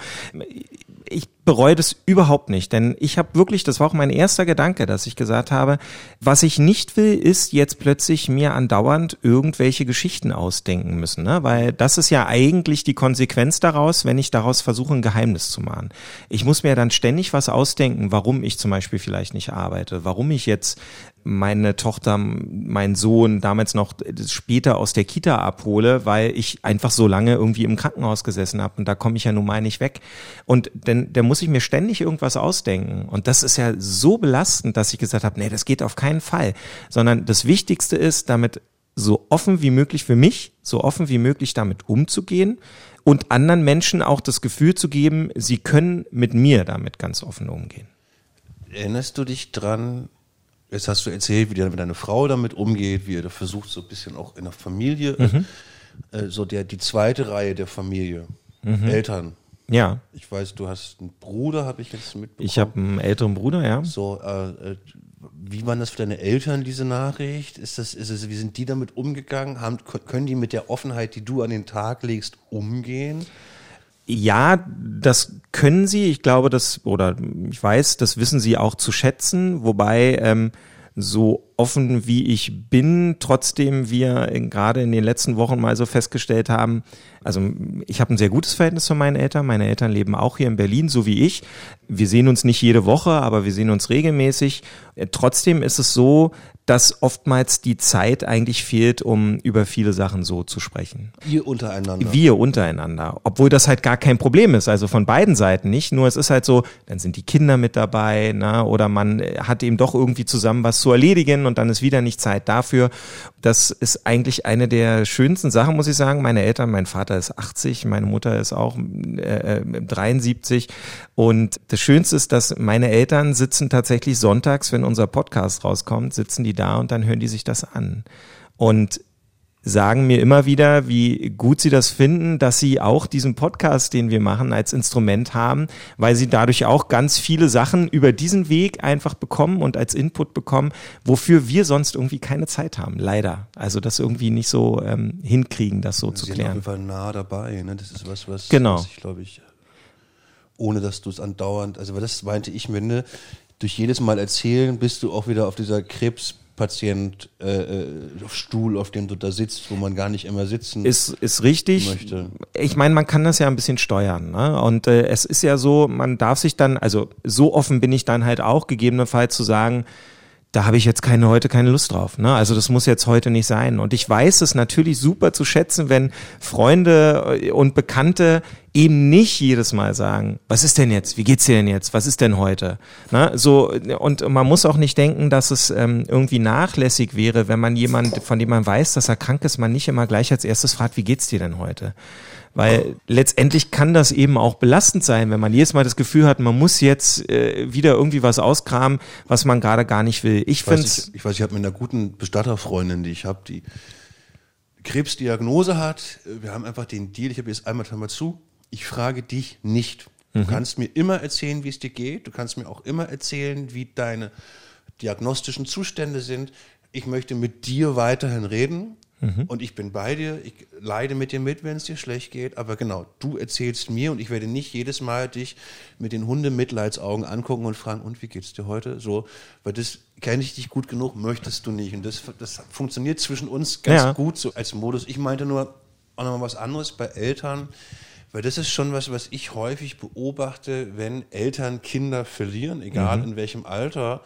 ich bereue das überhaupt nicht, denn ich habe wirklich, das war auch mein erster Gedanke, dass ich gesagt habe, was ich nicht will, ist jetzt plötzlich mir andauernd irgendwelche Geschichten ausdenken müssen, ne? Weil das ist ja eigentlich die Konsequenz daraus, wenn ich daraus versuche, ein Geheimnis zu machen. Ich muss mir dann ständig was ausdenken, warum ich zum Beispiel vielleicht nicht arbeite, warum ich jetzt meine Tochter, meinen Sohn damals noch später aus der Kita abhole, weil ich einfach so lange irgendwie im Krankenhaus gesessen habe und da komme ich ja nun mal nicht weg. Und da muss ich mir ständig irgendwas ausdenken. Und das ist ja so belastend, dass ich gesagt habe, nee, das geht auf keinen Fall. Sondern das Wichtigste ist, damit so offen wie möglich für mich, so offen wie möglich damit umzugehen und anderen Menschen auch das Gefühl zu geben, sie können mit mir damit ganz offen umgehen. Erinnerst du dich dran, jetzt hast du erzählt, wie deine Frau damit umgeht, wie ihr da versucht, so ein bisschen auch in der Familie, so die zweite Reihe der Familie, Eltern. Ja. Ich weiß, du hast einen Bruder, habe ich jetzt mitbekommen. Ich habe einen älteren Bruder, ja. So, wie waren das für deine Eltern, diese Nachricht? Wie sind die damit umgegangen? Können die mit der Offenheit, die du an den Tag legst, umgehen? Ja, das können sie. Ich glaube, ich weiß, das wissen sie auch zu schätzen, wobei so offen wie ich bin, trotzdem wir gerade in den letzten Wochen mal so festgestellt haben, also ich habe ein sehr gutes Verhältnis zu meinen Eltern. Meine Eltern leben auch hier in Berlin, so wie ich. Wir sehen uns nicht jede Woche, aber wir sehen uns regelmäßig. Trotzdem ist es so, dass oftmals die Zeit eigentlich fehlt, um über viele Sachen so zu sprechen. Wir untereinander. Wir untereinander. Obwohl das halt gar kein Problem ist, also von beiden Seiten nicht. Nur es ist halt so, dann sind die Kinder mit dabei, ne? Oder man hat eben doch irgendwie zusammen was zu erledigen und dann ist wieder nicht Zeit dafür. Das ist eigentlich eine der schönsten Sachen, muss ich sagen. Meine Eltern, mein Vater ist 80, meine Mutter ist auch 73. Und das Schönste ist, dass meine Eltern sitzen tatsächlich sonntags, wenn unser Podcast rauskommt, sitzen die da und dann hören die sich das an. Und sagen mir immer wieder, wie gut sie das finden, dass sie auch diesen Podcast, den wir machen, als Instrument haben, weil sie dadurch auch ganz viele Sachen über diesen Weg einfach bekommen und als Input bekommen, wofür wir sonst irgendwie keine Zeit haben, leider. Also das irgendwie nicht so hinkriegen, das so zu Sie klären. sind auf jeden Fall nah dabei, ne? Das ist was Genau. was ich glaube ich, ohne dass du es andauernd, also das meinte ich mir, ne? Durch jedes Mal erzählen bist du auch wieder auf dieser Krebspatient Stuhl, auf dem du da sitzt, wo man gar nicht immer sitzen Ist richtig. möchte. Ich meine, man kann das ja ein bisschen steuern, ne? Und es ist ja so, man darf sich dann, also so offen bin ich dann halt auch, gegebenenfalls zu sagen, da habe ich jetzt heute keine Lust drauf, ne? Also das muss jetzt heute nicht sein. Und ich weiß es natürlich super zu schätzen, wenn Freunde und Bekannte eben nicht jedes Mal sagen, was ist denn jetzt? Wie geht's dir denn jetzt? Was ist denn heute? Ne? So, und man muss auch nicht denken, dass es irgendwie nachlässig wäre, wenn man jemand, von dem man weiß, dass er krank ist, man nicht immer gleich als erstes fragt, wie geht's dir denn heute? Weil letztendlich kann das eben auch belastend sein, wenn man jedes Mal das Gefühl hat, man muss jetzt wieder irgendwie was auskramen, was man gerade gar nicht will. Ich habe mit einer guten Bestatterfreundin, die ich habe, die Krebsdiagnose hat. Wir haben einfach den Deal, ich habe jetzt einmal zu, ich frage dich nicht. Du kannst mir immer erzählen, wie es dir geht. Du kannst mir auch immer erzählen, wie deine diagnostischen Zustände sind. Ich möchte mit dir weiterhin reden. Und ich bin bei dir, ich leide mit dir mit, wenn es dir schlecht geht, aber genau, du erzählst mir und ich werde nicht jedes Mal dich mit den Hundemitleidsaugen angucken und fragen, und wie geht's dir heute? So, weil das kenne ich dich gut genug, möchtest du nicht. Und das funktioniert zwischen uns ganz gut so als Modus. Ich meinte nur auch nochmal was anderes bei Eltern, weil das ist schon was ich häufig beobachte, wenn Eltern Kinder verlieren, egal in welchem Alter,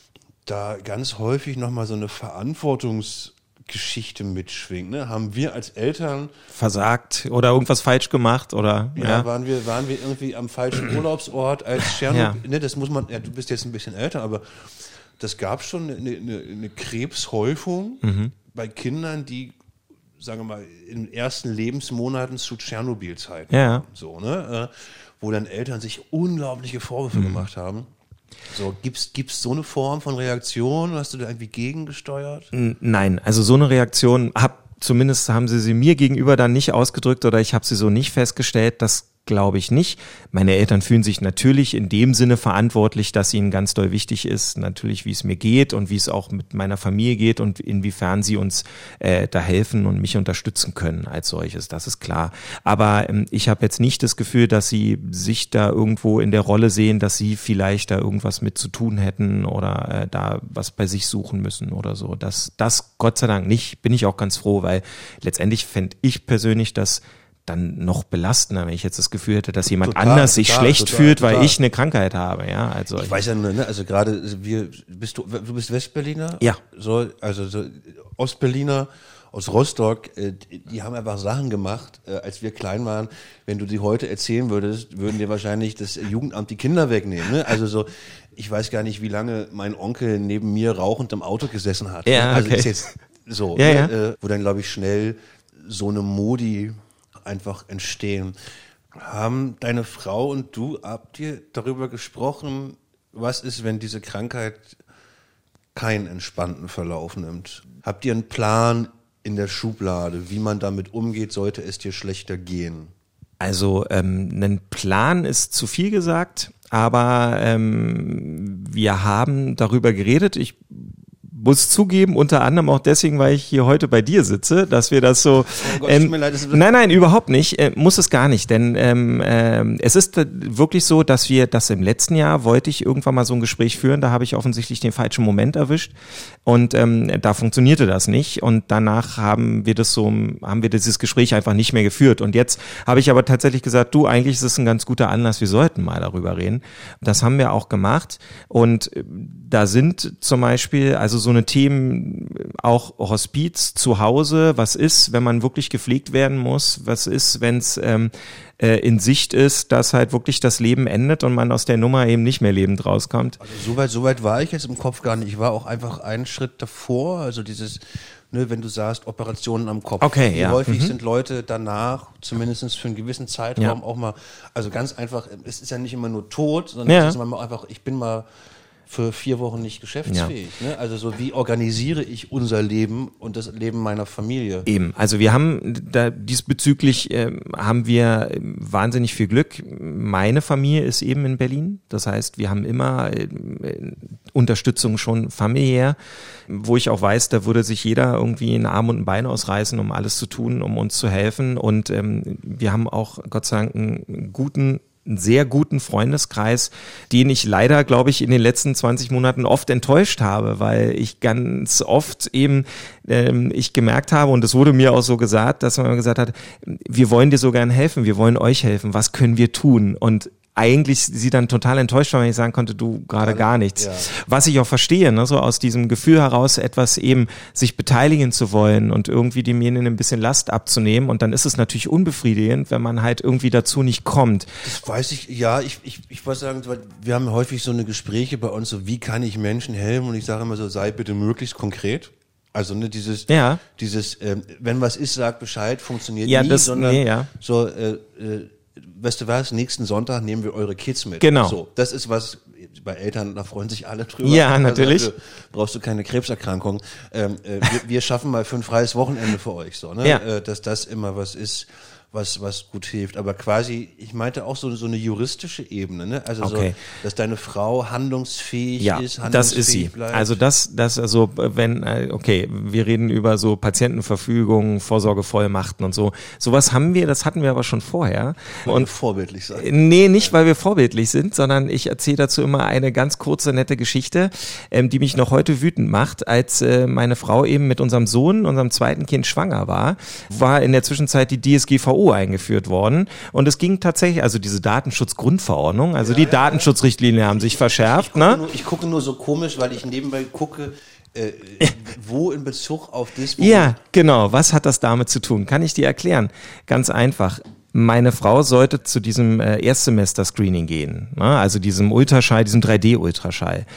da ganz häufig nochmal so eine Verantwortungsgeschichte mitschwingt, ne? Haben wir als Eltern versagt oder irgendwas falsch gemacht oder waren wir irgendwie am falschen Urlaubsort als Tschernobyl, ne, das muss man, du bist jetzt ein bisschen älter, aber das gab schon eine Krebshäufung bei Kindern, die, sagen wir mal, in den ersten Lebensmonaten zu Tschernobyl-Zeiten waren, so, ne? Wo dann Eltern sich unglaubliche Vorwürfe gemacht haben. So, gibt's so eine Form von Reaktion? Hast du da irgendwie gegengesteuert? Nein, also so eine Reaktion zumindest haben sie mir gegenüber dann nicht ausgedrückt oder ich habe sie so nicht festgestellt, das glaube ich nicht. Meine Eltern fühlen sich natürlich in dem Sinne verantwortlich, dass ihnen ganz doll wichtig ist, natürlich wie es mir geht und wie es auch mit meiner Familie geht und inwiefern sie uns da helfen und mich unterstützen können als solches, das ist klar. Aber ich habe jetzt nicht das Gefühl, dass sie sich da irgendwo in der Rolle sehen, dass sie vielleicht da irgendwas mit zu tun hätten oder da was bei sich suchen müssen oder so. Das Gott sei Dank nicht, bin ich auch ganz froh, weil letztendlich fände ich persönlich das dann noch belastender, wenn ich jetzt das Gefühl hätte, dass jemand anders sich schlecht fühlt, weil ich eine Krankheit habe, ja. Also ich weiß ja nur, ne, also gerade du bist Westberliner? Ja. So Ostberliner aus Rostock, die haben einfach Sachen gemacht, als wir klein waren. Wenn du die heute erzählen würdest, würden dir wahrscheinlich das Jugendamt die Kinder wegnehmen, ne? Also so, ich weiß gar nicht, wie lange mein Onkel neben mir rauchend im Auto gesessen hat. Ja, also okay. ist jetzt so, ja, ne? Wo dann, glaube ich, schnell so eine Modi einfach entstehen. Haben deine Frau und du, habt ihr darüber gesprochen, was ist, wenn diese Krankheit keinen entspannten Verlauf nimmt? Habt ihr einen Plan in der Schublade, wie man damit umgeht, sollte es dir schlechter gehen? Also ein Plan ist zu viel gesagt, aber wir haben darüber geredet. Ich muss zugeben, unter anderem auch deswegen, weil ich hier heute bei dir sitze, dass wir das so... Oh Gott, tut mir leid, nein, überhaupt nicht. Muss es gar nicht, denn es ist wirklich so, dass wir das im letzten Jahr, wollte ich irgendwann mal so ein Gespräch führen, da habe ich offensichtlich den falschen Moment erwischt und da funktionierte das nicht und danach haben wir dieses Gespräch einfach nicht mehr geführt und jetzt habe ich aber tatsächlich gesagt, du, eigentlich ist es ein ganz guter Anlass, wir sollten mal darüber reden. Das haben wir auch gemacht und da sind zum Beispiel, also so eine Themen, auch Hospiz zu Hause, was ist, wenn man wirklich gepflegt werden muss, was ist, wenn es in Sicht ist, dass halt wirklich das Leben endet und man aus der Nummer eben nicht mehr lebend rauskommt. Also so weit war ich jetzt im Kopf gar nicht, ich war auch einfach einen Schritt davor, also dieses, ne, wenn du sagst, Operationen am Kopf. Okay, wie häufig sind Leute danach, zumindest für einen gewissen Zeitraum auch mal, also ganz einfach, es ist ja nicht immer nur tot, sondern es ist immer einfach, ich bin mal für 4 Wochen nicht geschäftsfähig. Ja. Ne? Also so, wie organisiere ich unser Leben und das Leben meiner Familie? Eben, also wir haben da diesbezüglich haben wir wahnsinnig viel Glück. Meine Familie ist eben in Berlin. Das heißt, wir haben immer Unterstützung schon familiär, wo ich auch weiß, da würde sich jeder irgendwie einen Arm und ein Bein ausreißen, um alles zu tun, um uns zu helfen. Und wir haben auch Gott sei Dank einen sehr guten Freundeskreis, den ich leider, glaube ich, in den letzten 20 Monaten oft enttäuscht habe, weil ich ganz oft eben ich gemerkt habe, und es wurde mir auch so gesagt, dass man gesagt hat, wir wollen dir so gern helfen, wir wollen euch helfen, was können wir tun? Und eigentlich sie dann total enttäuscht war, wenn ich sagen konnte, du gerade gar nichts. Ja. Was ich auch verstehe, ne, so aus diesem Gefühl heraus etwas eben sich beteiligen zu wollen und irgendwie demjenigen ein bisschen Last abzunehmen, und dann ist es natürlich unbefriedigend, wenn man halt irgendwie dazu nicht kommt. Das weiß ich, ja, ich wollte sagen, wir haben häufig so eine Gespräche bei uns, so wie kann ich Menschen helfen, und ich sage immer so, sei bitte möglichst konkret. Also ne, dieses, wenn was ist, sag Bescheid, funktioniert nie, sondern so, weißt du was, nächsten Sonntag nehmen wir eure Kids mit. Genau. So, das ist was, bei Eltern, da freuen sich alle drüber. Ja, natürlich. Also, brauchst du keine Krebserkrankung. Wir schaffen mal für ein freies Wochenende für euch, so, ne? Ja. Dass das immer was ist, was gut hilft. Aber quasi, ich meinte auch so eine juristische Ebene, ne? Also so, dass deine Frau handlungsfähig ist, handlungsfähig das ist sie. bleibt. Also das also wenn, wir reden über so Patientenverfügungen, Vorsorgevollmachten und so. Sowas haben wir, das hatten wir aber schon vorher. Weil wir vorbildlich sein. Nee, nicht weil wir vorbildlich sind, sondern ich erzähle dazu immer eine ganz kurze, nette Geschichte, die mich noch heute wütend macht. Als meine Frau eben mit unserem Sohn, unserem zweiten Kind, schwanger war in der Zwischenzeit die DSGVO eingeführt worden, und es ging tatsächlich, also diese Datenschutzgrundverordnung, also die Datenschutzrichtlinien haben sich verschärft. Ich gucke nur so komisch, weil ich nebenbei gucke, wo in Bezug auf das... Ja, genau. Was hat das damit zu tun? Kann ich dir erklären? Ganz einfach. Meine Frau sollte zu diesem Erstsemester-Screening gehen, ne? Also diesem Ultraschall, diesem 3D-Ultraschall.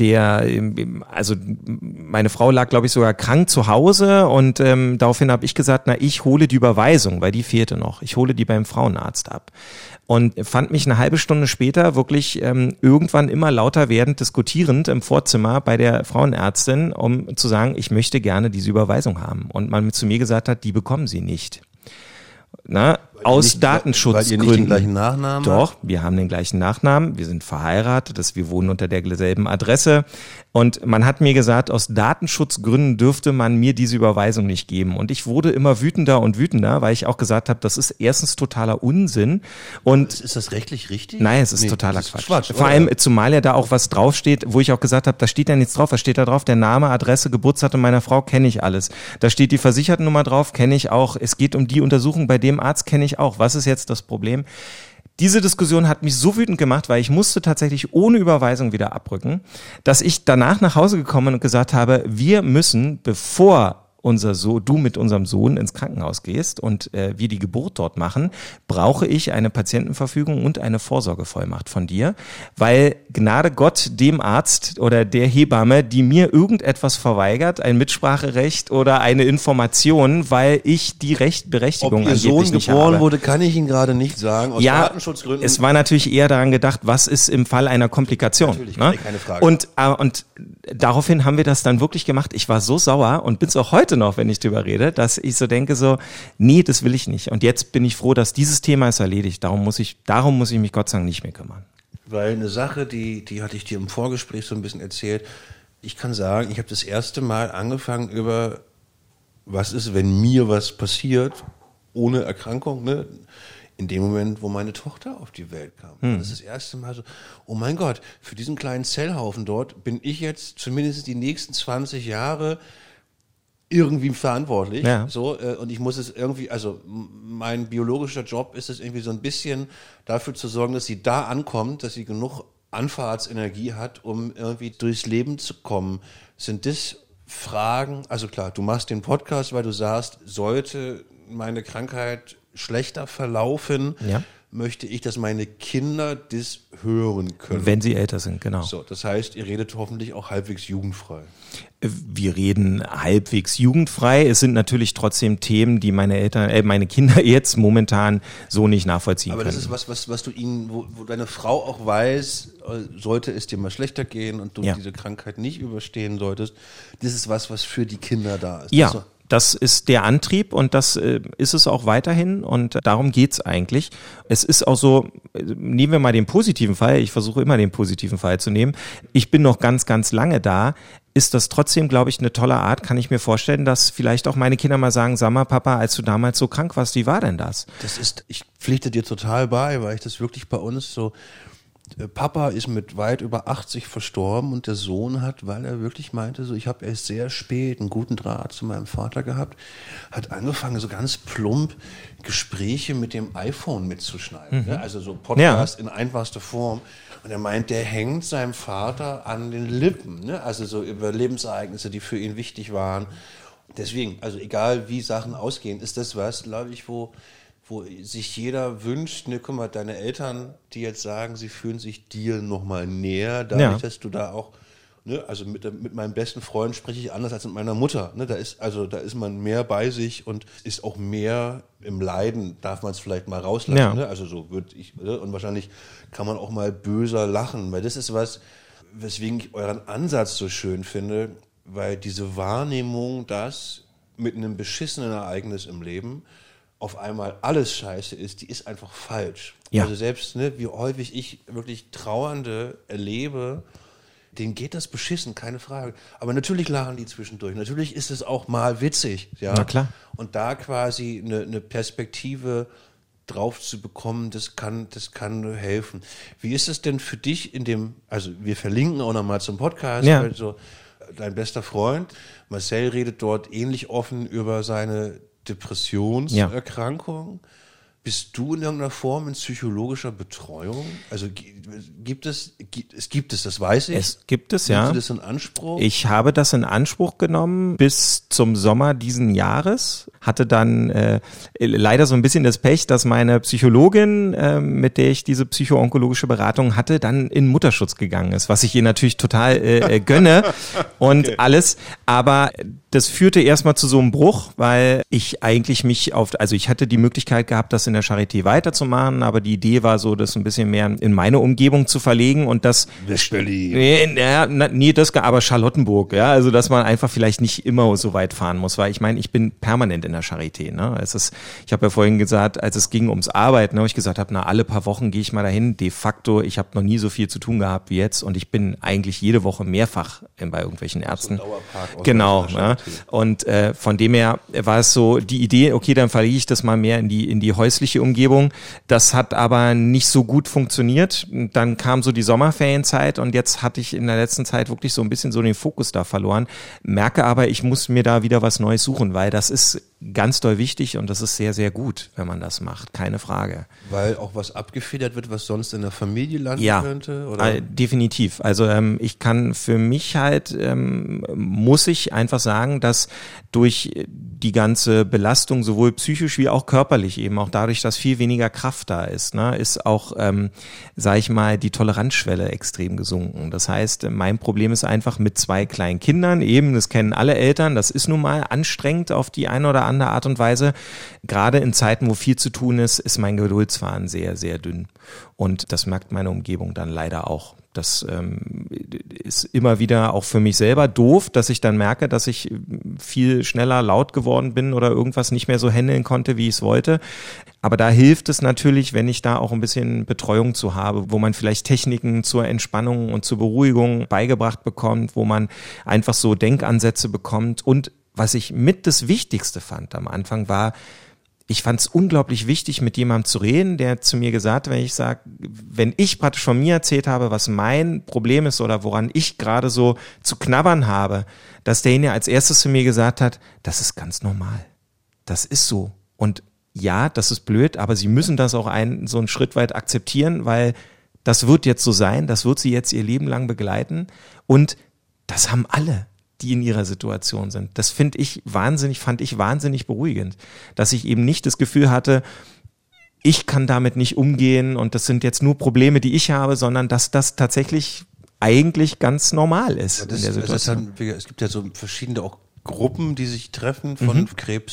Also meine Frau lag, glaube ich, sogar krank zu Hause, und daraufhin habe ich gesagt, ich hole die Überweisung, weil die fehlte noch. Ich hole die beim Frauenarzt ab. Und fand mich eine halbe Stunde später wirklich irgendwann immer lauter werdend diskutierend im Vorzimmer bei der Frauenärztin, um zu sagen, ich möchte gerne diese Überweisung haben. Und man zu mir gesagt hat, die bekommen sie nicht. Aus Datenschutzgründen. Weil ihr nicht den gleichen Nachnamen habt? Doch, wir haben den gleichen Nachnamen, wir sind verheiratet, wir wohnen unter derselben Adresse, und man hat mir gesagt, aus Datenschutzgründen dürfte man mir diese Überweisung nicht geben, und ich wurde immer wütender und wütender, weil ich auch gesagt habe, das ist erstens totaler Unsinn, und ist das rechtlich richtig? Nein, es ist totaler Quatsch. Vor allem, zumal ja da auch was draufsteht, wo ich auch gesagt habe, da steht ja nichts drauf, was steht da drauf? Der Name, Adresse, Geburtsdatum meiner Frau, kenne ich alles. Da steht die Versichertennummer drauf, kenne ich auch. Es geht um die Untersuchung bei dem Arzt, kenne ich auch. Was ist jetzt das Problem? Diese Diskussion hat mich so wütend gemacht, weil ich musste tatsächlich ohne Überweisung wieder abrücken, dass ich danach nach Hause gekommen bin und gesagt habe, wir müssen, bevor du mit unserem Sohn ins Krankenhaus gehst und wir die Geburt dort machen, brauche ich eine Patientenverfügung und eine Vorsorgevollmacht von dir, weil Gnade Gott dem Arzt oder der Hebamme, die mir irgendetwas verweigert, ein Mitspracherecht oder eine Information, weil ich die Berechtigung angeblich nicht habe. Ob Ihr Sohn geboren wurde, kann ich Ihnen gerade nicht sagen, aus Datenschutzgründen. Es war natürlich eher daran gedacht, was ist im Fall einer Komplikation. Natürlich, keine Frage. Und daraufhin haben wir das dann wirklich gemacht. Ich war so sauer und bin es auch heute noch, wenn ich drüber rede, dass ich so denke, nee, das will ich nicht. Und jetzt bin ich froh, dass dieses Thema ist erledigt. Darum muss ich mich Gott sei Dank nicht mehr kümmern. Weil eine Sache, die hatte ich dir im Vorgespräch so ein bisschen erzählt. Ich kann sagen, ich habe das erste Mal angefangen über, was ist, wenn mir was passiert, ohne Erkrankung, ne? In dem Moment, wo meine Tochter auf die Welt kam. Das ist das erste Mal so, oh mein Gott, für diesen kleinen Zellhaufen dort bin ich jetzt zumindest die nächsten 20 Jahre irgendwie verantwortlich. Ja. So, und ich muss es irgendwie, also mein biologischer Job ist es irgendwie so ein bisschen dafür zu sorgen, dass sie da ankommt, dass sie genug Anfahrtsenergie hat, um irgendwie durchs Leben zu kommen. Sind das Fragen, also klar, du machst den Podcast, weil du sagst, sollte meine Krankheit schlechter verlaufen, möchte ich, dass meine Kinder das hören können. Wenn sie älter sind, genau. So, das heißt, ihr redet hoffentlich auch halbwegs jugendfrei. Wir reden halbwegs jugendfrei. Es sind natürlich trotzdem Themen, die meine Kinder jetzt momentan so nicht nachvollziehen können. Aber das ist was du ihnen, wo deine Frau auch weiß, sollte es dir mal schlechter gehen und du diese Krankheit nicht überstehen solltest, das ist was für die Kinder da ist. Ja. Also, das ist der Antrieb und das ist es auch weiterhin und darum geht's eigentlich. Es ist auch so, nehmen wir mal den positiven Fall, ich versuche immer den positiven Fall zu nehmen. Ich bin noch ganz, ganz lange da. Ist das trotzdem, glaube ich, eine tolle Art, kann ich mir vorstellen, dass vielleicht auch meine Kinder mal sagen, sag mal, Papa, als du damals so krank warst, wie war denn das? Ich pflichte dir total bei, weil ich das wirklich bei uns so, Papa ist mit weit über 80 verstorben und der Sohn hat, weil er wirklich meinte, so ich habe erst sehr spät einen guten Draht zu meinem Vater gehabt, hat angefangen so ganz plump Gespräche mit dem iPhone mitzuschneiden, ne? Also so Podcast in einfachster Form. Und er meint, der hängt seinem Vater an den Lippen, ne? Also so über Lebensereignisse, die für ihn wichtig waren. Deswegen, also egal wie Sachen ausgehen, ist das was, glaube ich, wo sich jeder wünscht, ne, guck mal, deine Eltern, die jetzt sagen, sie fühlen sich dir nochmal näher, dadurch, dass du da auch, ne, also mit meinem besten Freund spreche ich anders als mit meiner Mutter, ne, da ist man mehr bei sich und ist auch mehr im Leiden, darf man es vielleicht mal rauslassen, ne, also so würde ich, ne, und wahrscheinlich kann man auch mal böser lachen, weil das ist was, weswegen ich euren Ansatz so schön finde, weil diese Wahrnehmung, dass mit einem beschissenen Ereignis im Leben auf einmal alles scheiße ist, die ist einfach falsch. Ja. Also selbst, ne, wie häufig ich wirklich Trauernde erlebe, denen geht das beschissen, keine Frage. Aber natürlich lachen die zwischendurch. Natürlich ist es auch mal witzig. Ja? Na klar. Und da quasi eine Perspektive drauf zu bekommen, das kann helfen. Wie ist es denn für dich also wir verlinken auch nochmal zum Podcast, weil so dein bester Freund, Marcel, redet dort ähnlich offen über seine Depressionserkrankung. Bist du in irgendeiner Form in psychologischer Betreuung? Also gibt es, das weiß ich. Es gibt es, ja. Nimmst du das in Anspruch? Ich habe das in Anspruch genommen bis zum Sommer diesen Jahres. Hatte dann leider so ein bisschen das Pech, dass meine Psychologin, mit der ich diese psycho-onkologische Beratung hatte, dann in Mutterschutz gegangen ist, was ich ihr natürlich total gönne und alles. Aber das führte erstmal zu so einem Bruch, weil ich eigentlich ich hatte die Möglichkeit gehabt, das in der Charité weiterzumachen, aber die Idee war so, das ein bisschen mehr in meine Umgebung zu verlegen und das aber Charlottenburg, ja, also dass man einfach vielleicht nicht immer so weit fahren muss, weil ich meine, ich bin permanent in der Charité, ne? Ich habe ja vorhin gesagt, als es ging ums Arbeiten, wo ich gesagt habe, alle paar Wochen gehe ich mal dahin, de facto, ich habe noch nie so viel zu tun gehabt wie jetzt und ich bin eigentlich jede Woche mehrfach bei irgendwelchen Ärzten. So ein Dauerpark genau, ja. Und von dem her war es so die Idee, okay, dann verlege ich das mal mehr in die häusliche Umgebung. Das hat aber nicht so gut funktioniert. Dann kam so die Sommerferienzeit und jetzt hatte ich in der letzten Zeit wirklich so ein bisschen so den Fokus da verloren. Merke aber, ich muss mir da wieder was Neues suchen, weil das ist ganz doll wichtig und das ist sehr, sehr gut, wenn man das macht. Keine Frage. Weil auch was abgefedert wird, was sonst in der Familie landen könnte? Oder? Definitiv. Also ich kann für mich muss ich einfach sagen, dass durch die ganze Belastung sowohl psychisch wie auch körperlich eben auch dadurch, dass viel weniger Kraft da ist, ne, ist auch, sag ich mal, die Toleranzschwelle extrem gesunken. Das heißt, mein Problem ist einfach mit 2 kleinen Kindern, eben, das kennen alle Eltern, das ist nun mal anstrengend auf die eine oder andere Art und Weise. Gerade in Zeiten, wo viel zu tun ist mein Geduldsfaden sehr, sehr dünn. Und das merkt meine Umgebung dann leider auch. Das ist immer wieder auch für mich selber doof, dass ich dann merke, dass ich viel schneller laut geworden bin oder irgendwas nicht mehr so handeln konnte, wie ich es wollte. Aber da hilft es natürlich, wenn ich da auch ein bisschen Betreuung zu habe, wo man vielleicht Techniken zur Entspannung und zur Beruhigung beigebracht bekommt, wo man einfach so Denkansätze bekommt. Und was ich mit das Wichtigste fand am Anfang war, ich fand es unglaublich wichtig, mit jemandem zu reden, der zu mir gesagt hat, wenn ich praktisch von mir erzählt habe, was mein Problem ist oder woran ich gerade so zu knabbern habe, dass derjenige als erstes zu mir gesagt hat, das ist ganz normal. Das ist so. Und ja, das ist blöd, aber Sie müssen das auch so einen Schritt weit akzeptieren, weil das wird jetzt so sein, das wird Sie jetzt Ihr Leben lang begleiten und das haben alle, die in ihrer Situation sind. Das fand ich wahnsinnig beruhigend, dass ich eben nicht das Gefühl hatte, ich kann damit nicht umgehen und das sind jetzt nur Probleme, die ich habe, sondern dass das tatsächlich eigentlich ganz normal ist in der Situation. Es gibt ja so verschiedene auch Gruppen, die sich treffen von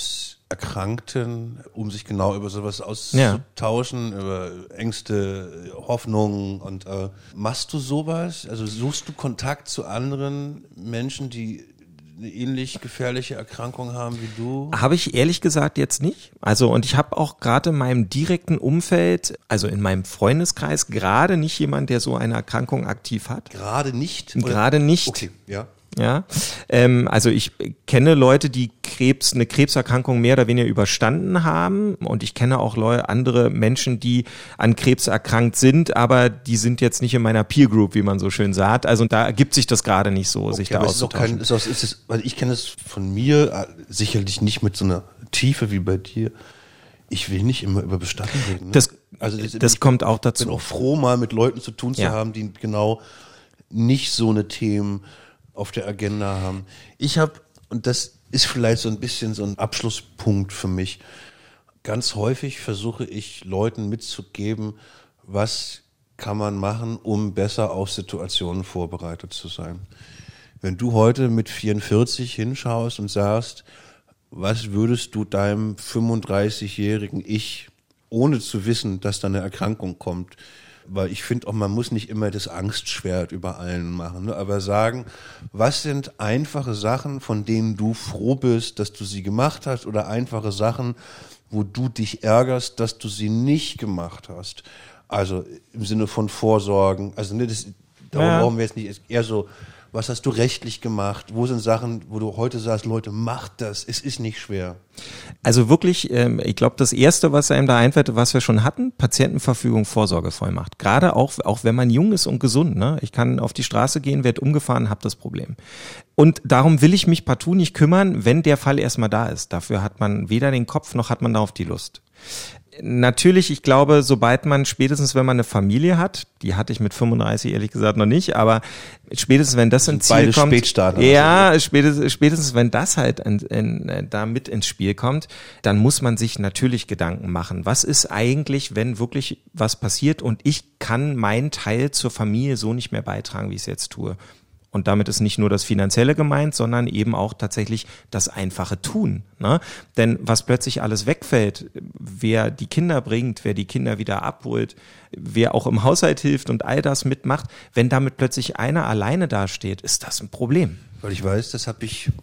Krebserkrankten, um sich genau über sowas auszutauschen, über Ängste, Hoffnungen und machst du sowas? Also suchst du Kontakt zu anderen Menschen, die eine ähnlich gefährliche Erkrankung haben wie du? Habe ich ehrlich gesagt jetzt nicht. Also und ich habe auch gerade in meinem direkten Umfeld, also in meinem Freundeskreis, gerade nicht jemand, der so eine Erkrankung aktiv hat. Gerade nicht? Gerade nicht. Okay, ja. Ja, also ich kenne Leute, die eine Krebserkrankung mehr oder weniger überstanden haben und ich kenne auch andere Menschen, die an Krebs erkrankt sind, aber die sind jetzt nicht in meiner Peer Group, wie man so schön sagt. Also da ergibt sich das gerade nicht so, sich da auszutauschen. Weil ich kenne es von mir, sicherlich nicht mit so einer Tiefe wie bei dir. Ich will nicht immer über Bestatten reden. Ne? Das kommt auch dazu. Ich bin auch froh, mal mit Leuten zu tun zu haben, die genau nicht so eine Themen auf der Agenda haben. Ich habe, und das ist vielleicht so ein bisschen so ein Abschlusspunkt für mich, ganz häufig versuche ich Leuten mitzugeben, was kann man machen, um besser auf Situationen vorbereitet zu sein. Wenn du heute mit 44 hinschaust und sagst, was würdest du deinem 35-jährigen Ich, ohne zu wissen, dass da eine Erkrankung kommt, weil ich finde auch, man muss nicht immer das Angstschwert über allen machen, ne? Aber sagen, was sind einfache Sachen, von denen du froh bist, dass du sie gemacht hast, oder einfache Sachen, wo du dich ärgerst, dass du sie nicht gemacht hast. Also im Sinne von Vorsorgen, also ne, darum brauchen wir jetzt nicht, eher so, was hast du rechtlich gemacht? Wo sind Sachen, wo du heute sagst, Leute, macht das, es ist nicht schwer. Also wirklich, ich glaube, das Erste, was einem da einfällt, was wir schon hatten, Patientenverfügung, Vorsorgevollmacht. Gerade auch wenn man jung ist und gesund. Ne? Ich kann auf die Straße gehen, werde umgefahren, habe das Problem. Und darum will ich mich partout nicht kümmern, wenn der Fall erstmal da ist. Dafür hat man weder den Kopf, noch hat man darauf die Lust. Natürlich, ich glaube, sobald man spätestens, wenn man eine Familie hat, die hatte ich mit 35 ehrlich gesagt noch nicht, aber spätestens, wenn das ins Ziel kommt, spätestens, wenn das halt da mit ins Spiel kommt, dann muss man sich natürlich Gedanken machen. Was ist eigentlich, wenn wirklich was passiert und ich kann meinen Teil zur Familie so nicht mehr beitragen, wie ich es jetzt tue? Und damit ist nicht nur das Finanzielle gemeint, sondern eben auch tatsächlich das einfache Tun. Ne? Denn was plötzlich alles wegfällt, wer die Kinder bringt, wer die Kinder wieder abholt, wer auch im Haushalt hilft und all das mitmacht, wenn damit plötzlich einer alleine dasteht, ist das ein Problem. Weil ich weiß, das hatte ich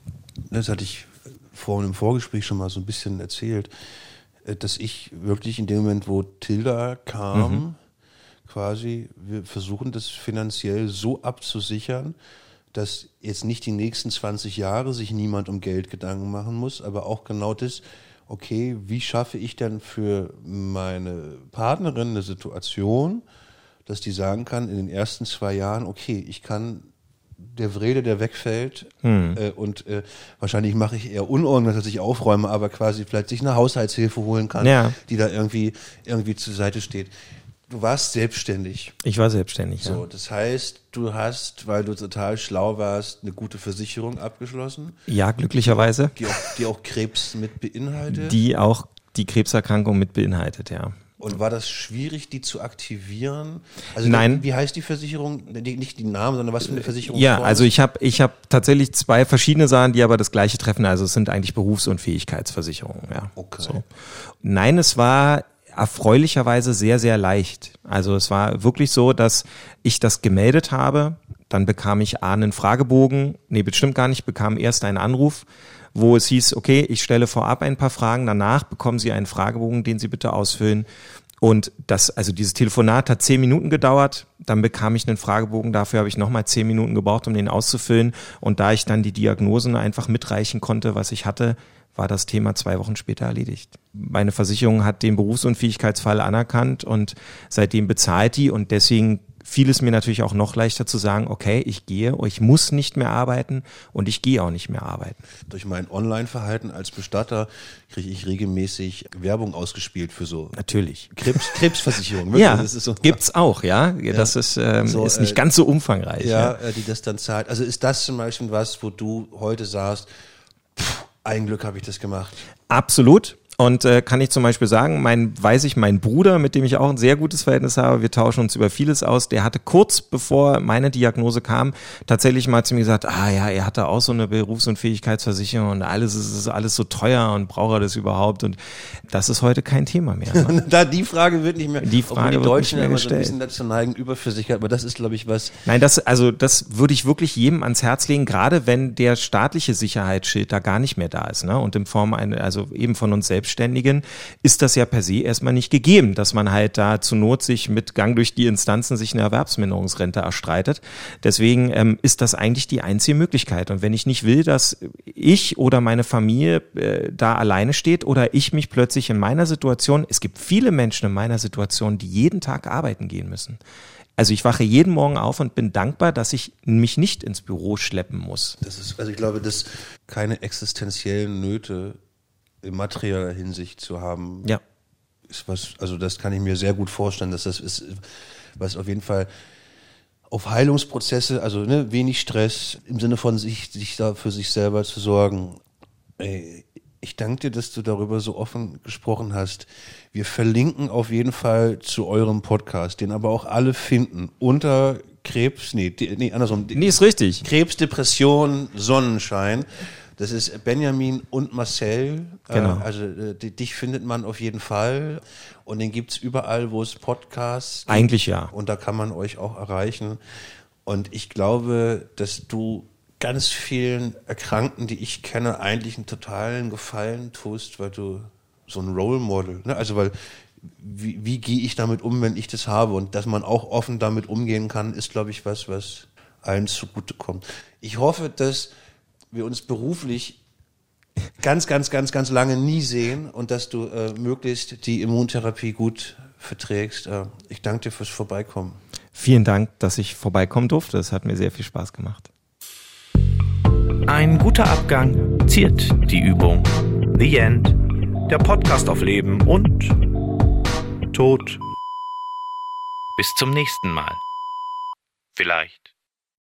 vorhin im Vorgespräch schon mal so ein bisschen erzählt, dass ich wirklich in dem Moment, wo Tilda kam, quasi, wir versuchen das finanziell so abzusichern, dass jetzt nicht die nächsten 20 Jahre sich niemand um Geld Gedanken machen muss, aber auch genau das, okay, wie schaffe ich denn für meine Partnerin eine Situation, dass die sagen kann, in den ersten 2 Jahren, okay, ich kann der Wrede, der wegfällt und wahrscheinlich mache ich eher Unordnung, dass ich aufräume, aber quasi vielleicht sich eine Haushaltshilfe holen kann, die da irgendwie zur Seite steht. Du warst selbstständig. Ich war selbstständig, so, das heißt, du hast, weil du total schlau warst, eine gute Versicherung abgeschlossen. Ja, glücklicherweise. Die auch Krebs mit beinhaltet. Die auch die Krebserkrankung mit beinhaltet, ja. Und war das schwierig, die zu aktivieren? Also nein. Wie heißt die Versicherung? Nicht die Namen, sondern was für eine Versicherung? Ja, also ich hab tatsächlich 2 verschiedene Sachen, die aber das Gleiche treffen. Also es sind eigentlich Berufsunfähigkeitsversicherungen, ja. Okay. So. Nein, es war erfreulicherweise sehr, sehr leicht. Also es war wirklich so, dass ich das gemeldet habe, dann bekam ich einen Fragebogen, bestimmt gar nicht, bekam erst einen Anruf, wo es hieß, okay, ich stelle vorab ein paar Fragen, danach bekommen Sie einen Fragebogen, den Sie bitte ausfüllen. Und dieses Telefonat hat 10 Minuten gedauert, dann bekam ich einen Fragebogen, dafür habe ich nochmal 10 Minuten gebraucht, um den auszufüllen. Und da ich dann die Diagnosen einfach mitreichen konnte, was ich hatte, war das Thema 2 Wochen später erledigt. Meine Versicherung hat den Berufsunfähigkeitsfall anerkannt und seitdem bezahlt die und deswegen fiel es mir natürlich auch noch leichter zu sagen, okay, ich muss nicht mehr arbeiten und ich gehe auch nicht mehr arbeiten. Durch mein Online-Verhalten als Bestatter kriege ich regelmäßig Werbung ausgespielt für so natürlich Krebsversicherung. Ja, das ist so, gibt's auch, ja. Das ist nicht ganz so umfangreich. Ja, die das dann zahlt. Also ist das zum Beispiel was, wo du heute sagst, ein Glück habe ich das gemacht? Absolut. Und kann ich zum Beispiel sagen, mein Bruder, mit dem ich auch ein sehr gutes Verhältnis habe, wir tauschen uns über vieles aus, der hatte kurz bevor meine Diagnose kam, tatsächlich mal zu mir gesagt, er hatte auch so eine Berufsunfähigkeitsversicherung und alles ist alles so teuer und braucht er das überhaupt? Und das ist heute kein Thema mehr. Ne? Die Frage wird nicht mehr, die Frage die Deutschen wird nicht mehr immer so ein bisschen dazu neigen, überversichert, aber das ist, glaube ich, was. Nein, das würde ich wirklich jedem ans Herz legen, gerade wenn der staatliche Sicherheitsschild da gar nicht mehr da ist, ne? Und in Form also eben von uns Selbstständigen ist das ja per se erstmal nicht gegeben, dass man halt da zur Not sich mit Gang durch die Instanzen sich eine Erwerbsminderungsrente erstreitet. Deswegen ist das eigentlich die einzige Möglichkeit. Und wenn ich nicht will, dass ich oder meine Familie da alleine steht oder ich mich plötzlich in meiner Situation, es gibt viele Menschen in meiner Situation, die jeden Tag arbeiten gehen müssen. Also ich wache jeden Morgen auf und bin dankbar, dass ich mich nicht ins Büro schleppen muss. Ich glaube, dass keine existenziellen Nöte in materieller Hinsicht zu haben, ist was, also das kann ich mir sehr gut vorstellen, dass das ist, was auf jeden Fall auf Heilungsprozesse, also wenig Stress, im Sinne von sich da für sich selber zu sorgen. Ich danke dir, dass du darüber so offen gesprochen hast. Wir verlinken auf jeden Fall zu eurem Podcast, den aber auch alle finden, unter Krebs, andersrum. Ist richtig. Krebs, Depression, Sonnenschein. Das ist Benjamin und Marcel. Genau. Dich findet man auf jeden Fall. Und den gibt's überall, wo es Podcasts gibt. Eigentlich ja. Und da kann man euch auch erreichen. Und ich glaube, dass du ganz vielen Erkrankten, die ich kenne, eigentlich einen totalen Gefallen tust, weil du so ein Role Model, ne? Also weil wie gehe ich damit um, wenn ich das habe? Und dass man auch offen damit umgehen kann, ist, glaube ich, was allen zugutekommt. Ich hoffe, dass wir uns beruflich ganz, ganz, ganz, ganz lange nie sehen und dass du möglichst die Immuntherapie gut verträgst. Ich danke dir fürs Vorbeikommen. Vielen Dank, dass ich vorbeikommen durfte. Es hat mir sehr viel Spaß gemacht. Ein guter Abgang ziert die Übung. The End. Der Podcast auf Leben und Tod. Bis zum nächsten Mal. Vielleicht.